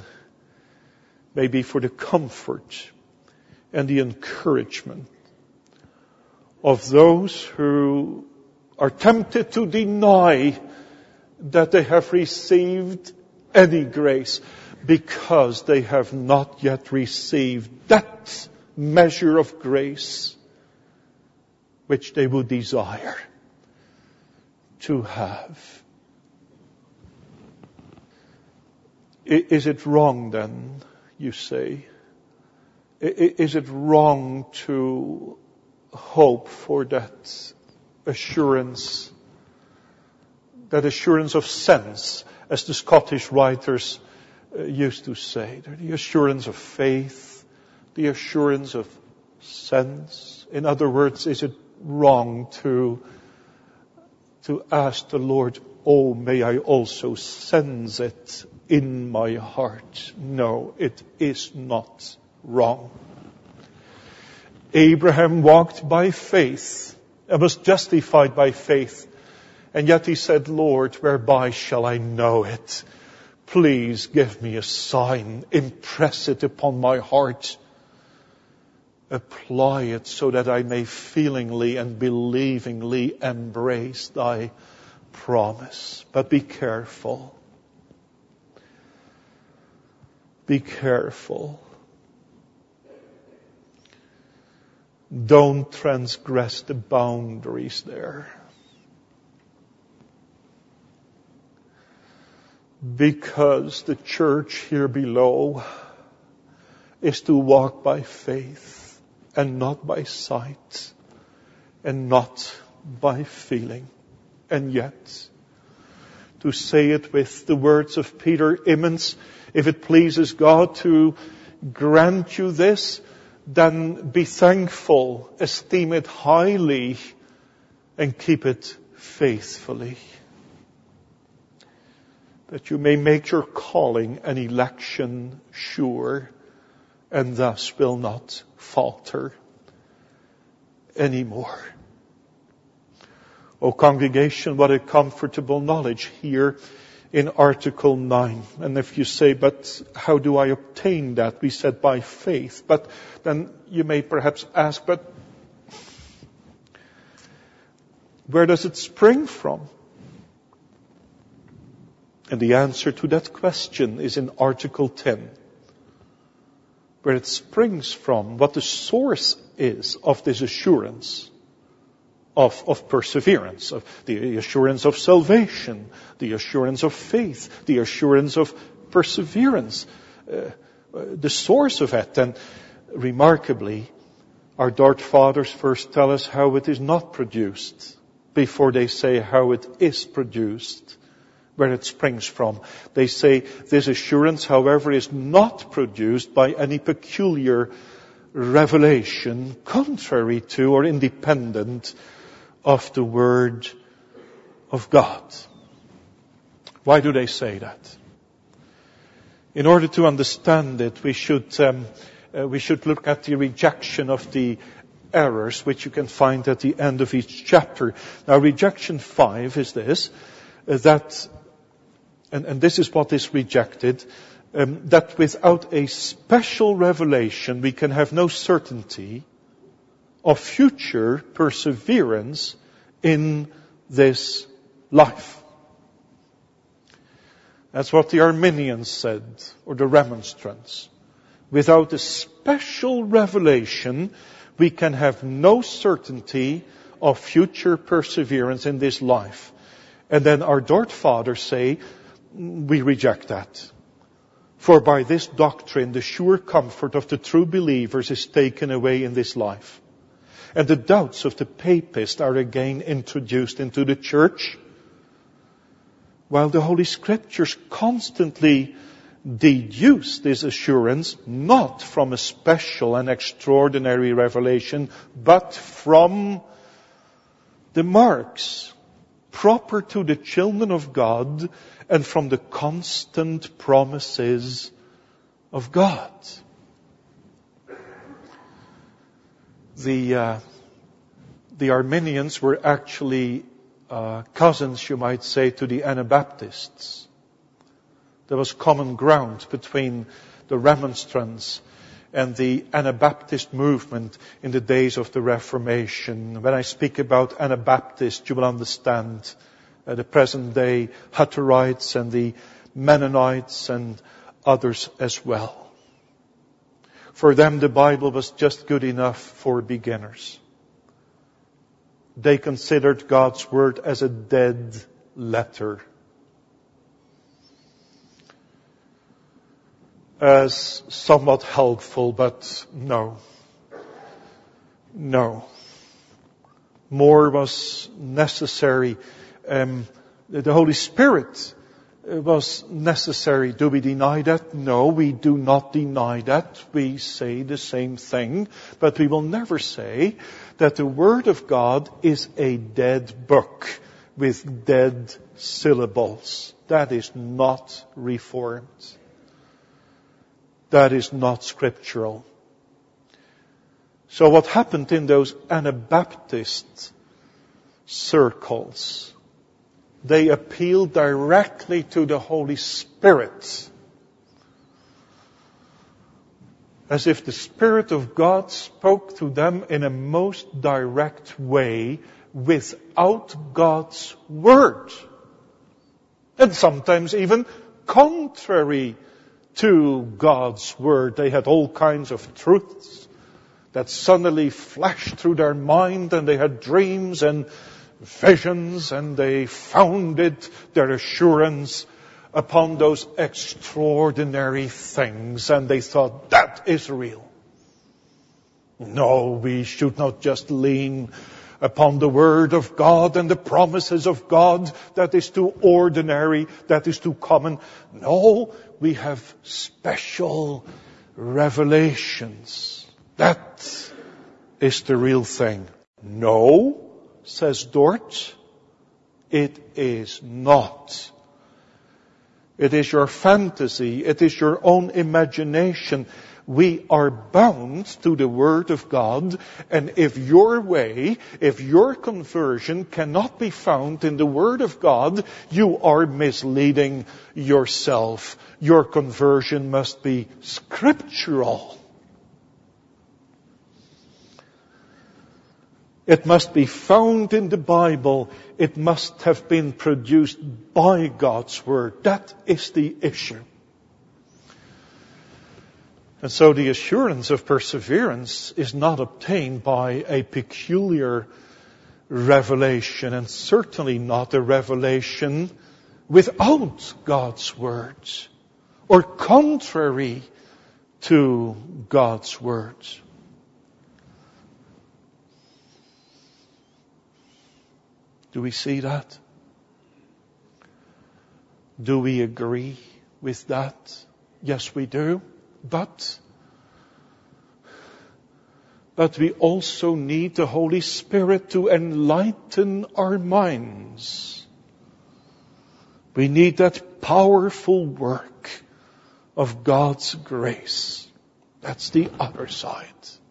may be for the comfort and the encouragement of those who are tempted to deny that they have received any grace because they have not yet received that measure of grace which they would desire to have. Is it wrong then, you say? Is it wrong to hope for that assurance of sense, as the Scottish writers used to say? The assurance of faith, the assurance of sense. In other words, is it wrong to ask the Lord, oh, may I also sense it in my heart? No, it is not wrong. Abraham walked by faith and was justified by faith. And yet he said, Lord, whereby shall I know it? Please give me a sign. Impress it upon my heart. Apply it so that I may feelingly and believingly embrace thy promise. But be careful. Be careful. Don't transgress the boundaries there. Because the church here below is to walk by faith and not by sight and not by feeling. And yet, to say it with the words of Peter Immons, if it pleases God to grant you this, then be thankful, esteem it highly, and keep it faithfully. That you may make your calling and election sure, and thus will not falter anymore. O congregation, what a comfortable knowledge here in Article 9. And if you say, but how do I obtain that? We said by faith. But then you may perhaps ask, but where does it spring from? And the answer to that question is in Article 10. Where it springs from, what the source is of this assurance of perseverance, of the assurance of salvation, the assurance of faith, the assurance of perseverance, the source of it. And remarkably, our Dort Fathers first tell us how it is not produced before they say how it is produced, where it springs from. They say this assurance, however, is not produced by any peculiar revelation contrary to or independent of the Word of God. Why do they say that? In order to understand it, we should look at the rejection of the errors which you can find at the end of each chapter. Now, rejection 5 is this, that, and this is what is rejected, that without a special revelation we can have no certainty of future perseverance in this life. That's what the Arminians said, or the Remonstrants. Without a special revelation, we can have no certainty of future perseverance in this life. And then our Dort Fathers say, we reject that. For by this doctrine, the sure comfort of the true believers is taken away in this life. And the doubts of the papists are again introduced into the church, while the Holy Scriptures constantly deduce this assurance not from a special and extraordinary revelation, but from the marks proper to the children of God and from the constant promises of God. The Arminians were actually cousins, you might say, to the Anabaptists. There was common ground between the Remonstrants and the Anabaptist movement in the days of the Reformation. When I speak about Anabaptist, you will understand the present day Hutterites and the Mennonites and others as well. For them, the Bible was just good enough for beginners. They considered God's Word as a dead letter. As somewhat helpful, but no. More was necessary. The Holy Spirit was necessary. Do we deny that? No, we do not deny that. We say the same thing, but we will never say that the Word of God is a dead book with dead syllables. That is not Reformed. That is not scriptural. So what happened in those Anabaptist circles? They appealed directly to the Holy Spirit. As if the Spirit of God spoke to them in a most direct way without God's Word. And sometimes even contrary to God's Word. They had all kinds of truths that suddenly flashed through their mind, and they had dreams and visions, and they founded their assurance upon those extraordinary things, and they thought, that is real. No, we should not just lean upon the Word of God and the promises of God. That is too ordinary, that is too common. No, we have special revelations. That is the real thing. No, says Dort, it is not. It is your fantasy. It is your own imagination. We are bound to the Word of God, and if your way, if your conversion cannot be found in the Word of God, you are misleading yourself. Your conversion must be scriptural. It must be found in the Bible. It must have been produced by God's Word. That is the issue. And so the assurance of perseverance is not obtained by a peculiar revelation, and certainly not a revelation without God's words or contrary to God's words. Do we see that? Do we agree with that? Yes, we do. But we also need the Holy Spirit to enlighten our minds. We need that powerful work of God's grace. That's the other side.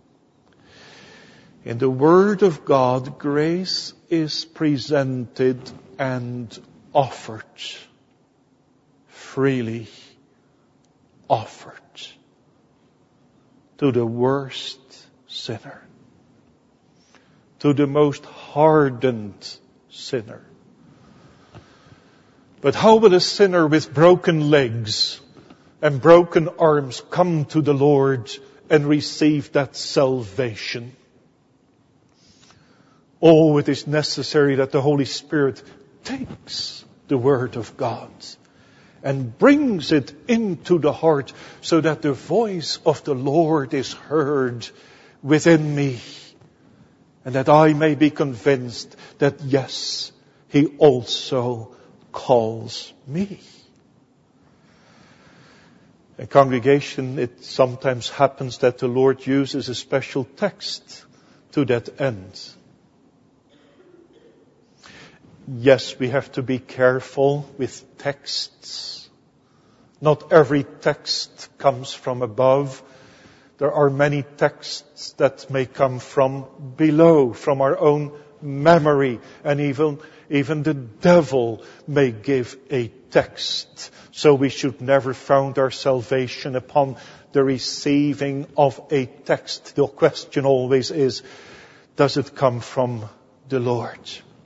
In the Word of God, grace is presented and offered. Freely offered. To the worst sinner. To the most hardened sinner. But how will a sinner with broken legs and broken arms come to the Lord and receive that salvation? Oh, it is necessary that the Holy Spirit takes the Word of God and brings it into the heart so that the voice of the Lord is heard within me, and that I may be convinced that yes, He also calls me. In congregation, it sometimes happens that the Lord uses a special text to that end. Yes, we have to be careful with texts. Not every text comes from above. There are many texts that may come from below, from our own memory. And even the devil may give a text. So we should never found our salvation upon the receiving of a text. The question always is, does it come from the Lord?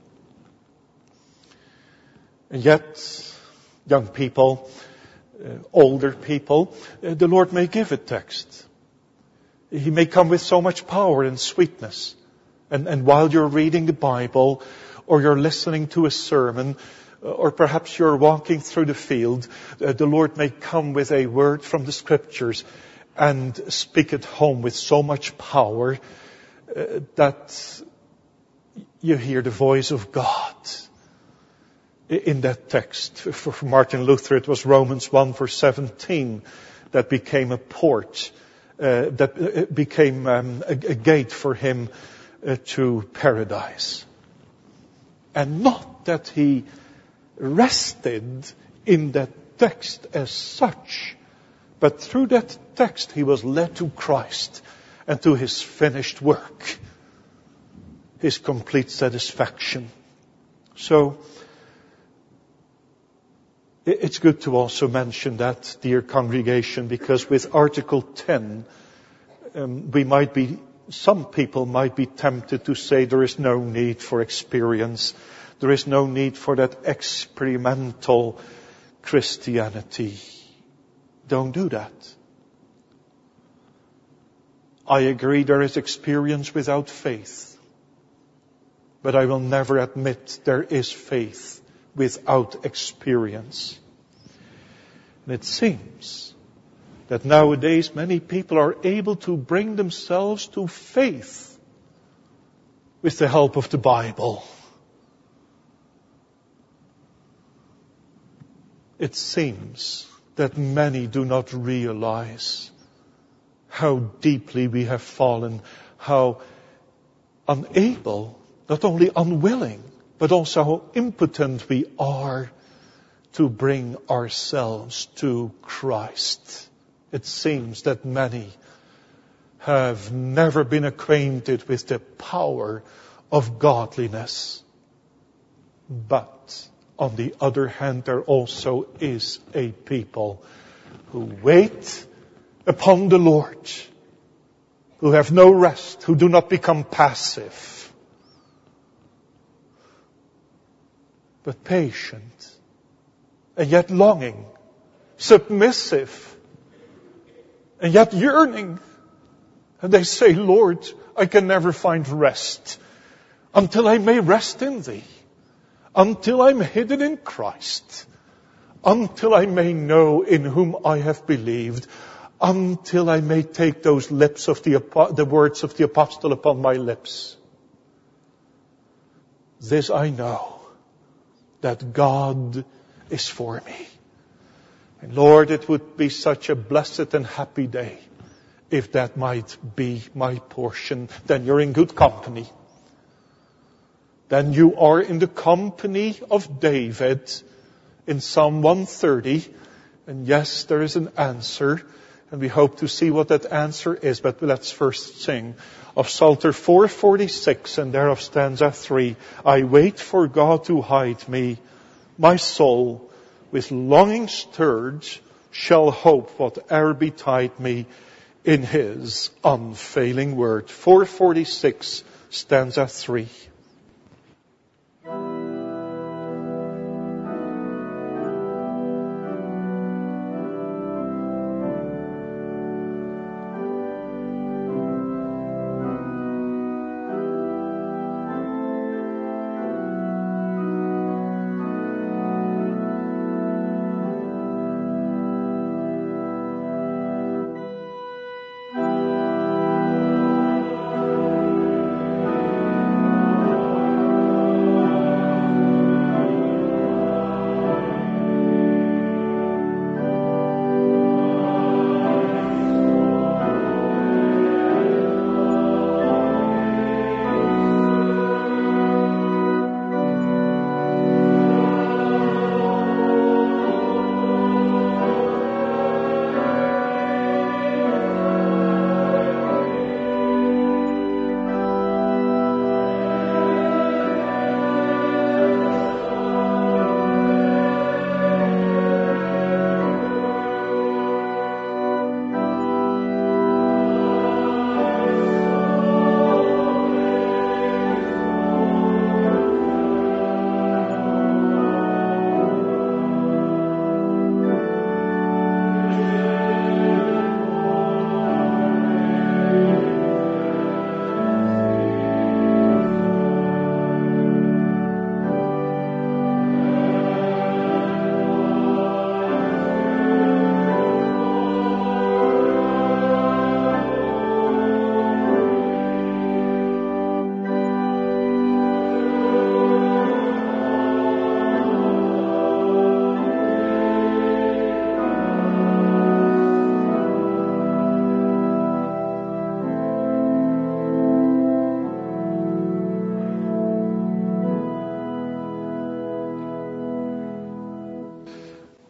And yet, young people, older people, the Lord may give a text. He may come with so much power and sweetness. And while you're reading the Bible, or you're listening to a sermon, or perhaps you're walking through the field, the Lord may come with a word from the Scriptures and speak it home with so much power that you hear the voice of God in that text. For Martin Luther, it was Romans 1 verse 17 that became a port, that became a gate for him to paradise. And not that he rested in that text as such, but through that text he was led to Christ and to his finished work, his complete satisfaction. So, it's good to also mention that, dear congregation, because with Article 10, some people might be tempted to say there is no need for experience. There is no need for that experimental Christianity. Don't do that. I agree there is experience without faith. But I will never admit there is faith without experience. And it seems that nowadays many people are able to bring themselves to faith with the help of the Bible. It seems that many do not realize how deeply we have fallen, how unable, not only unwilling, but also how impotent we are to bring ourselves to Christ. It seems that many have never been acquainted with the power of godliness. But on the other hand, there also is a people who wait upon the Lord, who have no rest, who do not become passive, but patient, and yet longing, submissive, and yet yearning. And they say, Lord, I can never find rest until I may rest in Thee, until I'm hidden in Christ, until I may know in whom I have believed, until I may take those lips of the words of the apostle upon my lips. This I know, that God is for me. And Lord, it would be such a blessed and happy day if that might be my portion. Then you're in good company. Then you are in the company of David in Psalm 130. And yes, there is an answer. And we hope to see what that answer is. But let's first sing of Psalter 446 and thereof stanza 3. I wait for God to hide me. My soul, with longing stirred, shall hope whate'er betide me in His unfailing word. 446, stanza 3.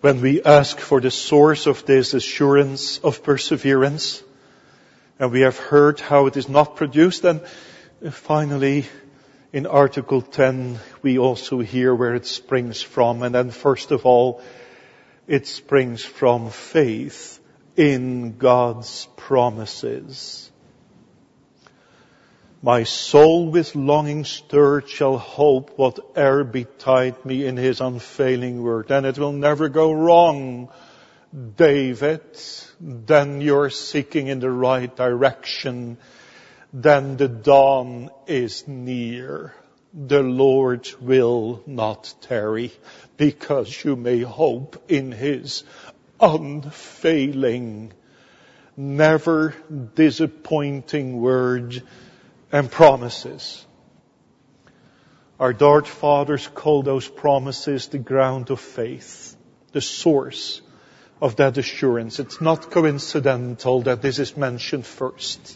when we ask for the source of this assurance of perseverance, and we have heard how it is not produced, and finally, in Article 10, we also hear where it springs from. And then first of all, it springs from faith in God's promises. My soul with longing stirred shall hope whate'er betide me in his unfailing word. And it will never go wrong, David. Then you're seeking in the right direction. Then the dawn is near. The Lord will not tarry, because you may hope in his unfailing, never disappointing word and promises. Our Lord fathers call those promises the ground of faith, the source of that assurance. It's not coincidental that this is mentioned first.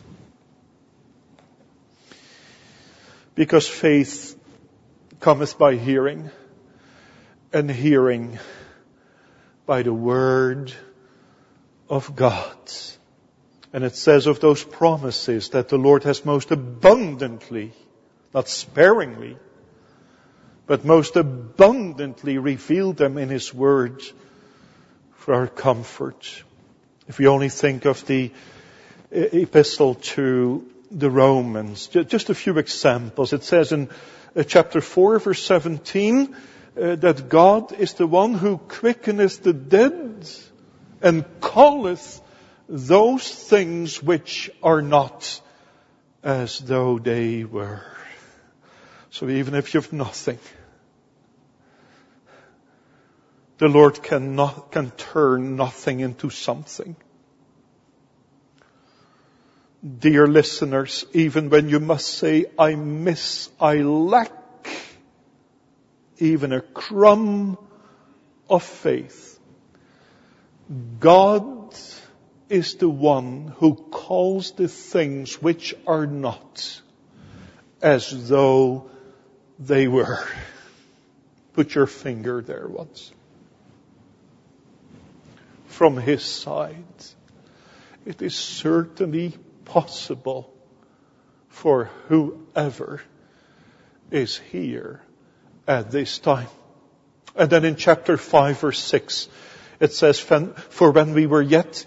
Because faith cometh by hearing, and hearing by the word of God. And it says of those promises that the Lord has most abundantly, not sparingly, but most abundantly revealed them in his word for our comfort. If we only think of the epistle to the Romans, just a few examples. It says in chapter 4, verse 17, that God is the one who quickeneth the dead and calleth those things which are not as though they were. So even if you have nothing, the Lord can turn nothing into something. Dear listeners, even when you must say, I lack even a crumb of faith, God is the one who calls the things which are not as though they were. Put your finger there once. From his side, it is certainly possible for whoever is here at this time. And then in chapter 5, verse 6, it says, for when we were yet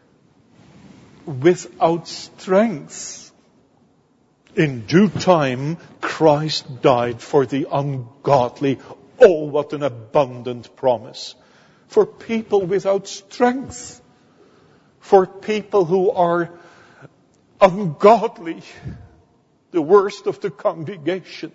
without strength, in due time Christ died for the ungodly. Oh, what an abundant promise. For people without strength. For people who are ungodly. The worst of the congregation.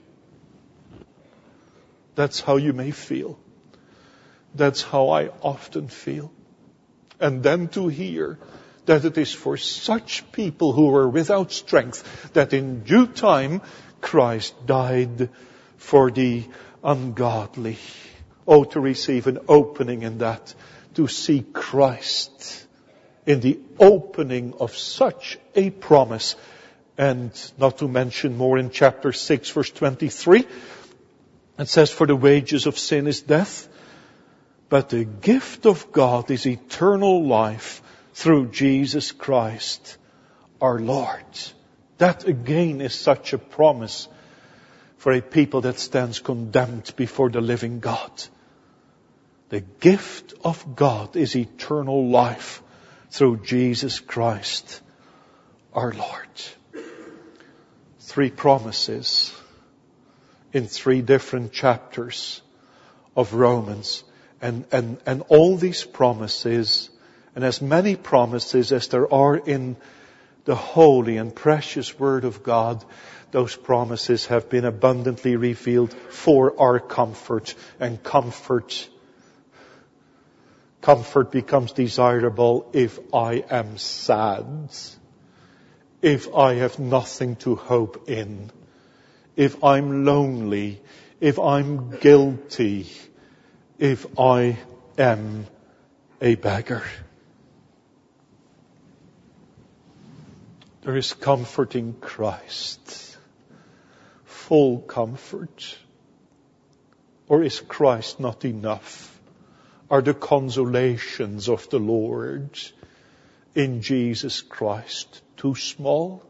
That's how you may feel. That's how I often feel. And then to hear that it is for such people who are without strength that in due time Christ died for the ungodly. Oh, to receive an opening in that, to see Christ in the opening of such a promise. And not to mention more in chapter 6, verse 23, it says, for the wages of sin is death, but the gift of God is eternal life through Jesus Christ our Lord. That again is such a promise for a people that stands condemned before the living God. The gift of God is eternal life through Jesus Christ our Lord. 3 promises in 3 different chapters of Romans. And all these promises, and as many promises as there are in the holy and precious Word of God, those promises have been abundantly revealed for our comfort. And comfort becomes desirable if I am sad, if I have nothing to hope in, if I'm lonely, if I'm guilty, if I am a beggar. There is comfort in Christ. Full comfort. Or is Christ not enough are the consolations of the Lord in Jesus Christ too small?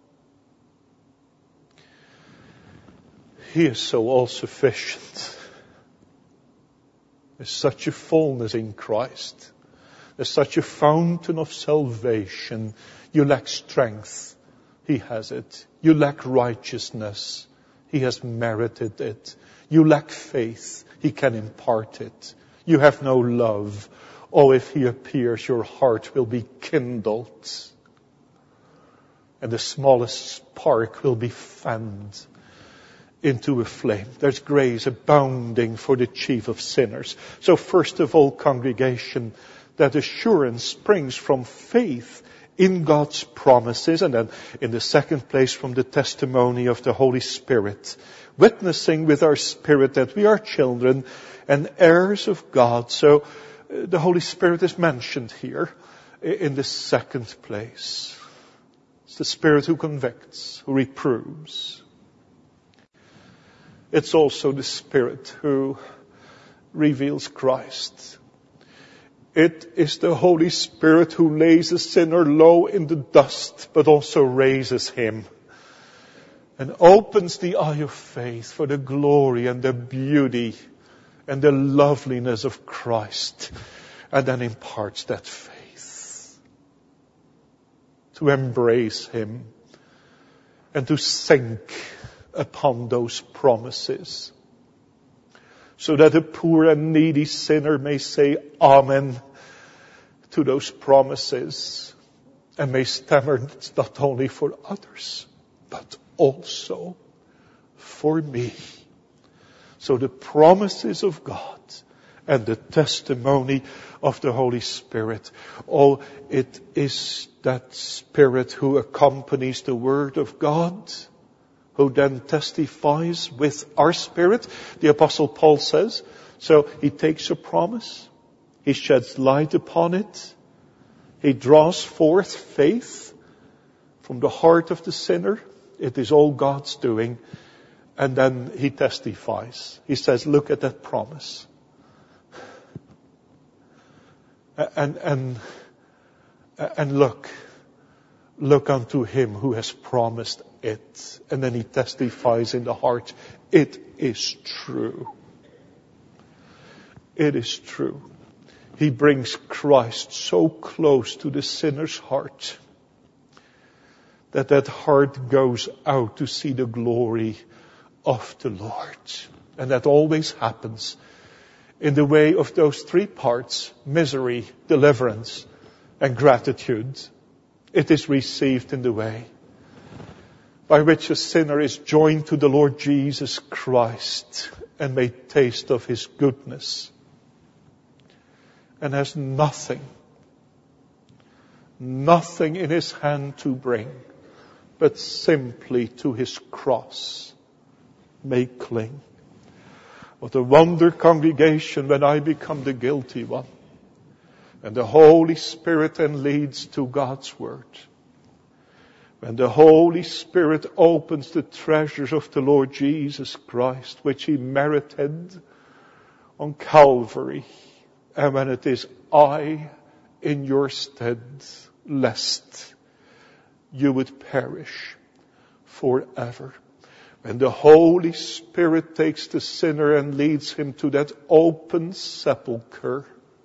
He is so all-sufficient. There's such a fullness in Christ. There's such a fountain of salvation. You lack strength. He has it. You lack righteousness. He has merited it. You lack faith. He can impart it. You have no love. Oh, if He appears, your heart will be kindled. And the smallest spark will be fanned into a flame. There's grace abounding for the chief of sinners. So first of all, congregation, that assurance springs from faith in God's promises, and then in the second place from the testimony of the Holy Spirit, witnessing with our spirit that we are children and heirs of God. So the Holy Spirit is mentioned here in the second place. It's the Spirit who convicts, who reproves. It's also the Spirit who reveals Christ. It is the Holy Spirit who lays a sinner low in the dust, but also raises him and opens the eye of faith for the glory and the beauty and the loveliness of Christ, and then imparts that faith to embrace Him and to sink upon those promises, so that a poor and needy sinner may say Amen to those promises and may stammer, it's not only for others, but also for me. So the promises of God and the testimony of the Holy Spirit, oh, it is that Spirit who accompanies the Word of God, who then testifies with our spirit. The Apostle Paul says, so he takes a promise, he sheds light upon it, he draws forth faith from the heart of the sinner. It is all God's doing. And then he testifies. He says, look at that promise. And look unto Him who has promised it. And then he testifies in the heart, it is true. It is true. He brings Christ so close to the sinner's heart that that heart goes out to see the glory of the Lord. And that always happens in the way of those three parts: misery, deliverance, and gratitude. It is received in the way by which a sinner is joined to the Lord Jesus Christ and made taste of His goodness, and has nothing in his hand to bring, but simply to His cross may cling. What a wonder, congregation, when I become the guilty one, and the Holy Spirit then leads to God's Word. When the Holy Spirit opens the treasures of the Lord Jesus Christ, which He merited on Calvary, and when it is I in your stead, lest you would perish forever. When the Holy Spirit takes the sinner and leads him to that open sepulchre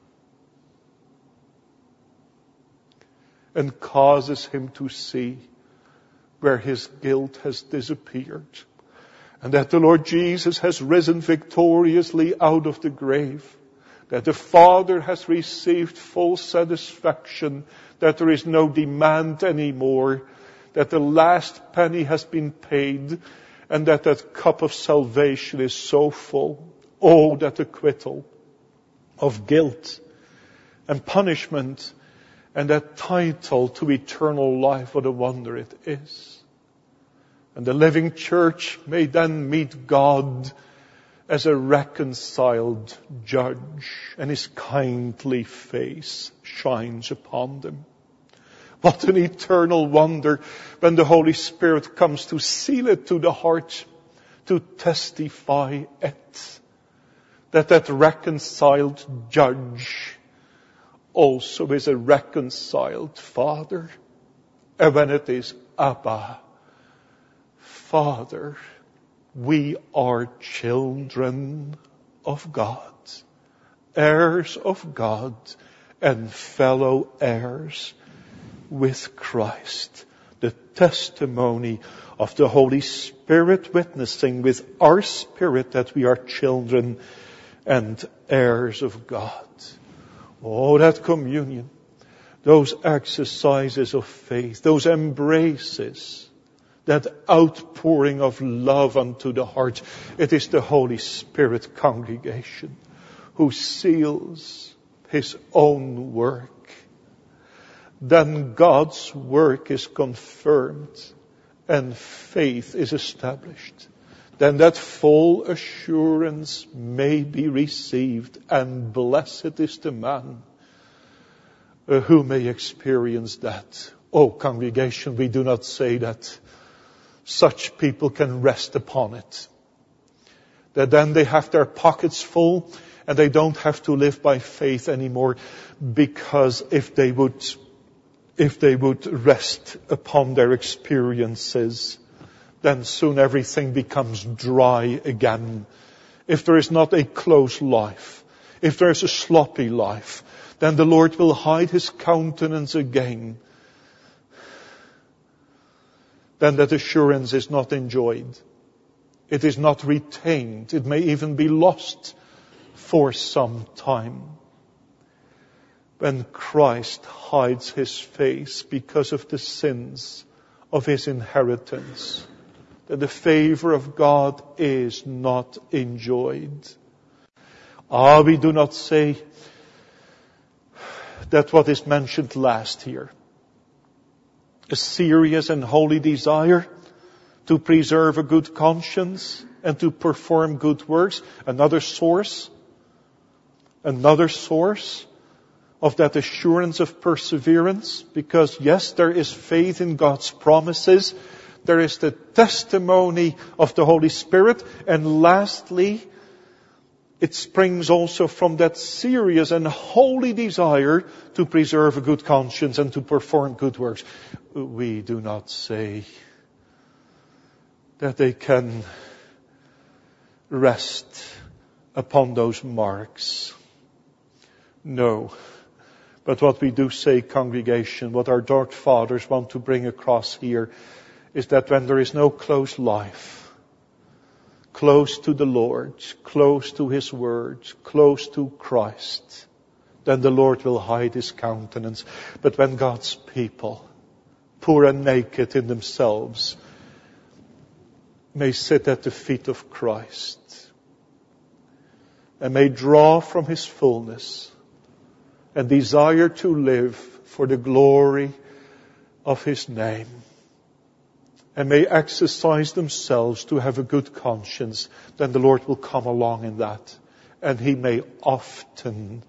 and causes him to see where his guilt has disappeared, and that the Lord Jesus has risen victoriously out of the grave, that the Father has received full satisfaction, that there is no demand anymore, that the last penny has been paid, and that that cup of salvation is so full. Oh, that acquittal of guilt and punishment, and that title to eternal life, what a wonder it is. And the living church may then meet God as a reconciled judge, and His kindly face shines upon them. What an eternal wonder when the Holy Spirit comes to seal it to the heart, to testify it, that reconciled judge also is a reconciled Father. And when it is Abba, Father, we are children of God, heirs of God, and fellow heirs with Christ. The testimony of the Holy Spirit witnessing with our spirit that we are children and heirs of God. Oh, that communion, those exercises of faith, those embraces, that outpouring of love unto the heart. It is the Holy Spirit congregation who seals His own work. Then God's work is confirmed and faith is established. Then that full assurance may be received, and blessed is the man who may experience that. Oh, congregation, we do not say that such people can rest upon it. That then they have their pockets full and they don't have to live by faith anymore, because if they would rest upon their experiences, then soon everything becomes dry again. If there is not a close life, if there is a sloppy life, then the Lord will hide His countenance again. Then that assurance is not enjoyed. It is not retained. It may even be lost for some time. When Christ hides His face because of the sins of His inheritance, then the favor of God is not enjoyed. We do not say that what is mentioned last here, a serious and holy desire to preserve a good conscience and to perform good works, another source of that assurance of perseverance, because yes, there is faith in God's promises, there is the testimony of the Holy Spirit, and lastly, it springs also from that serious and holy desire to preserve a good conscience and to perform good works. We do not say that they can rest upon those marks. No. But what we do say, congregation, what our dark fathers want to bring across here, is that when there is no close life, close to the Lord, close to His Word, close to Christ, then the Lord will hide His countenance. But when God's people, poor and naked in themselves, may sit at the feet of Christ and may draw from His fullness and desire to live for the glory of His name, and may exercise themselves to have a good conscience, then the Lord will come along in that, and He may often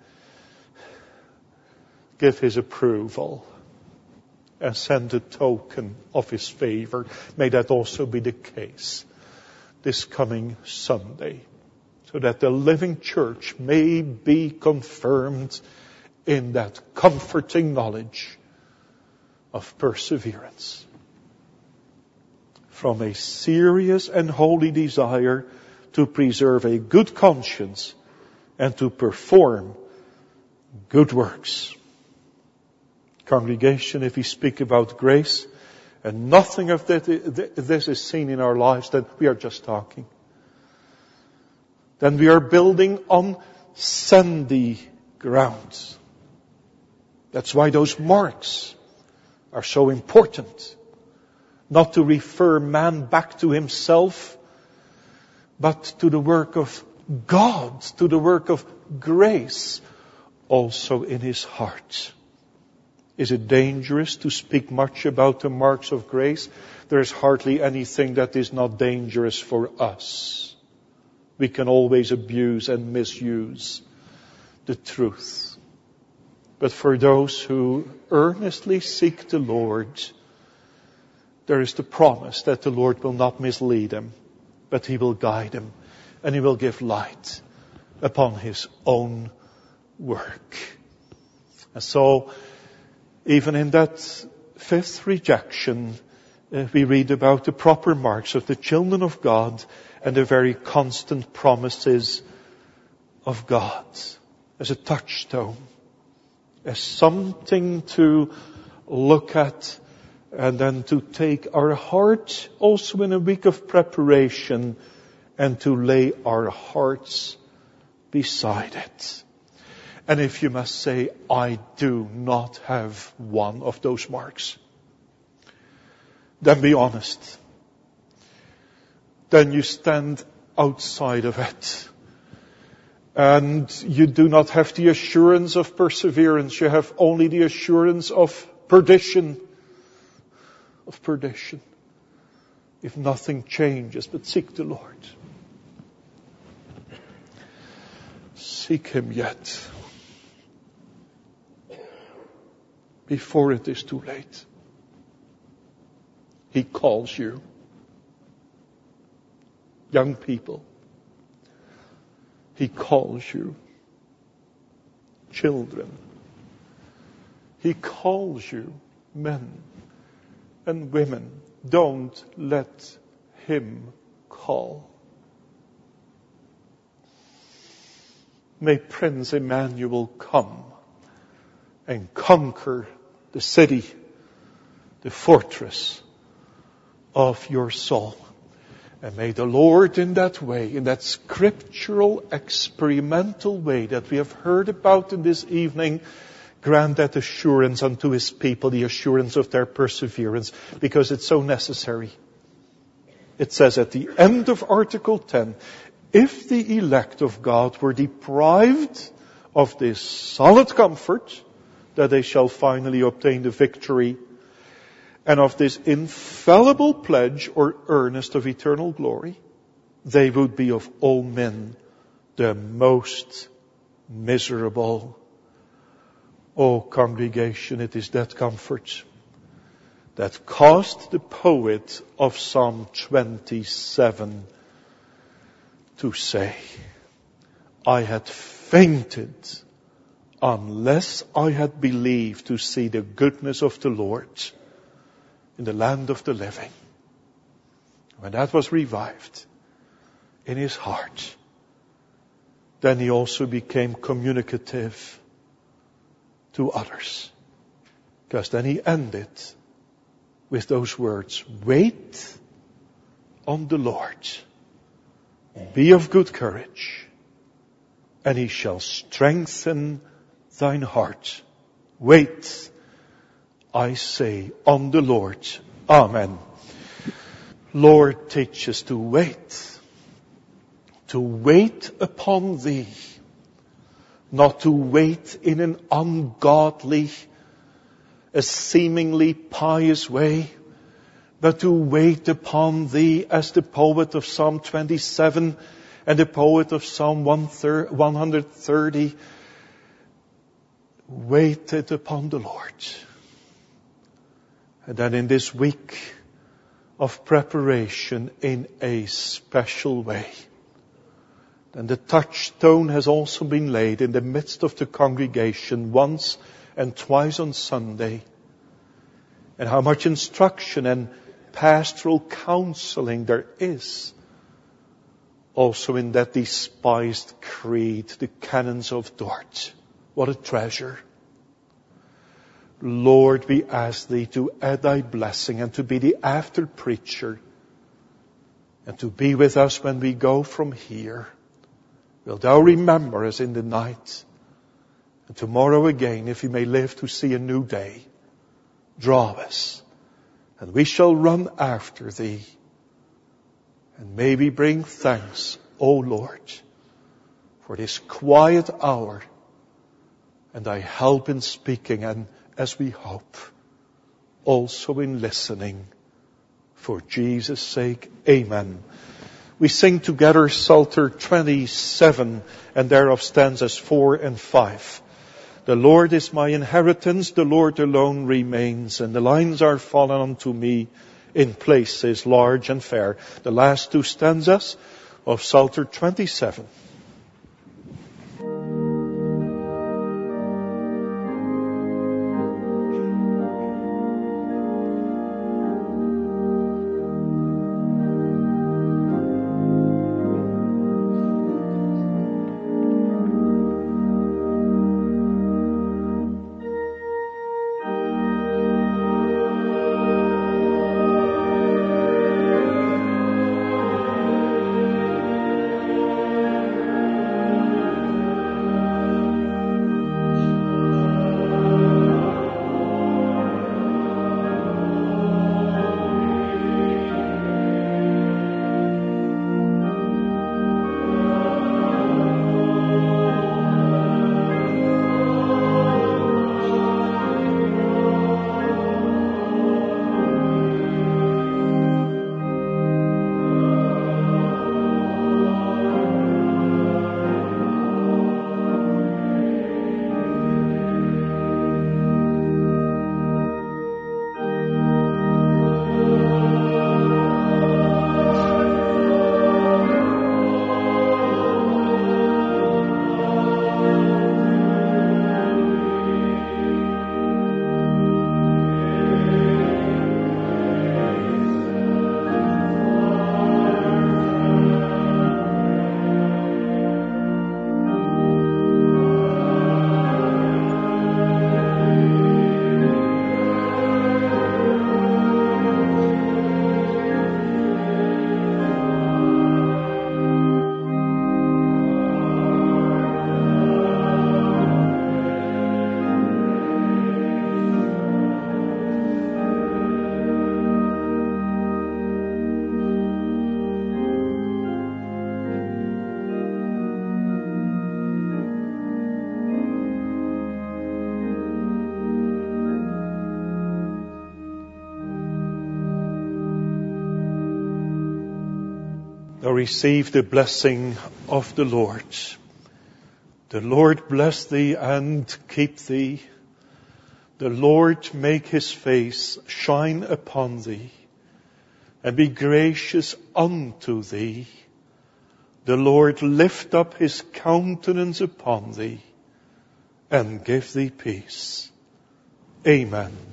give His approval and send a token of His favor. May that also be the case this coming Sunday, so that the living church may be confirmed in that comforting knowledge of perseverance. From a serious and holy desire to preserve a good conscience and to perform good works. Congregation, if we speak about grace and nothing of this is seen in our lives, then we are just talking. Then we are building on sandy ground. That's why those marks are so important. Not to refer man back to himself, but to the work of God, to the work of grace, also in his heart. Is it dangerous to speak much about the marks of grace? There is hardly anything that is not dangerous for us. We can always abuse and misuse the truth. But for those who earnestly seek the Lord, there is the promise that the Lord will not mislead them, but He will guide them, and He will give light upon his own work. And so, even in that fifth rejection, we read about the proper marks of the children of God and the very constant promises of God as a touchstone, as something to look at and then to take our heart also in a week of preparation and to lay our hearts beside it. And if you must say, I do not have one of those marks, then be honest. Then you stand outside of it. And you do not have the assurance of perseverance. You have only the assurance of perdition. Of perdition. If nothing changes, but seek the Lord. Seek Him yet. Before it is too late. He calls you. Young people. He calls you. Children. He calls you. Men and women. Don't let Him call. May Prince Emmanuel come and conquer the city, the fortress of your soul. And may the Lord in that way, in that scriptural, experimental way that we have heard about in this evening, grant that assurance unto His people, the assurance of their perseverance, because it's so necessary. It says at the end of Article 10, if the elect of God were deprived of this solid comfort, that they shall finally obtain the victory, and of this infallible pledge or earnest of eternal glory, they would be of all men the most miserable. Oh, congregation, it is that comfort that caused the poet of Psalm 27 to say, I had fainted unless I had believed to see the goodness of the Lord in the land of the living. When that was revived in his heart, then he also became communicative to others. Because then he ended with those words, wait on the Lord, be of good courage, and He shall strengthen thine heart. Wait, I say, on the Lord. Amen. Lord, teach us to wait upon Thee, not to wait in an ungodly, a seemingly pious way, but to wait upon Thee as the poet of Psalm 27 and the poet of Psalm 130 waited upon the Lord. And then in this week of preparation in a special way, then the touchstone has also been laid in the midst of the congregation once and twice on Sunday. And how much instruction and pastoral counseling there is also in that despised creed, the Canons of Dort. What a treasure. Lord, we ask Thee to add Thy blessing and to be the after preacher and to be with us when we go from here. Wilt Thou remember us in the night, and tomorrow again, if we may live to see a new day, draw us, and we shall run after Thee. And may we bring thanks, O Lord, for this quiet hour and Thy help in speaking, and as we hope, also in listening. For Jesus' sake, amen. We sing together Psalter 27 and thereof stanzas 4 and 5. The Lord is my inheritance, the Lord alone remains, and the lines are fallen unto me in places large and fair. The last two stanzas of Psalter 27. Now receive the blessing of the Lord. The Lord bless thee and keep thee. The Lord make his face shine upon thee and be gracious unto thee. The Lord lift up his countenance upon thee and give thee peace. Amen.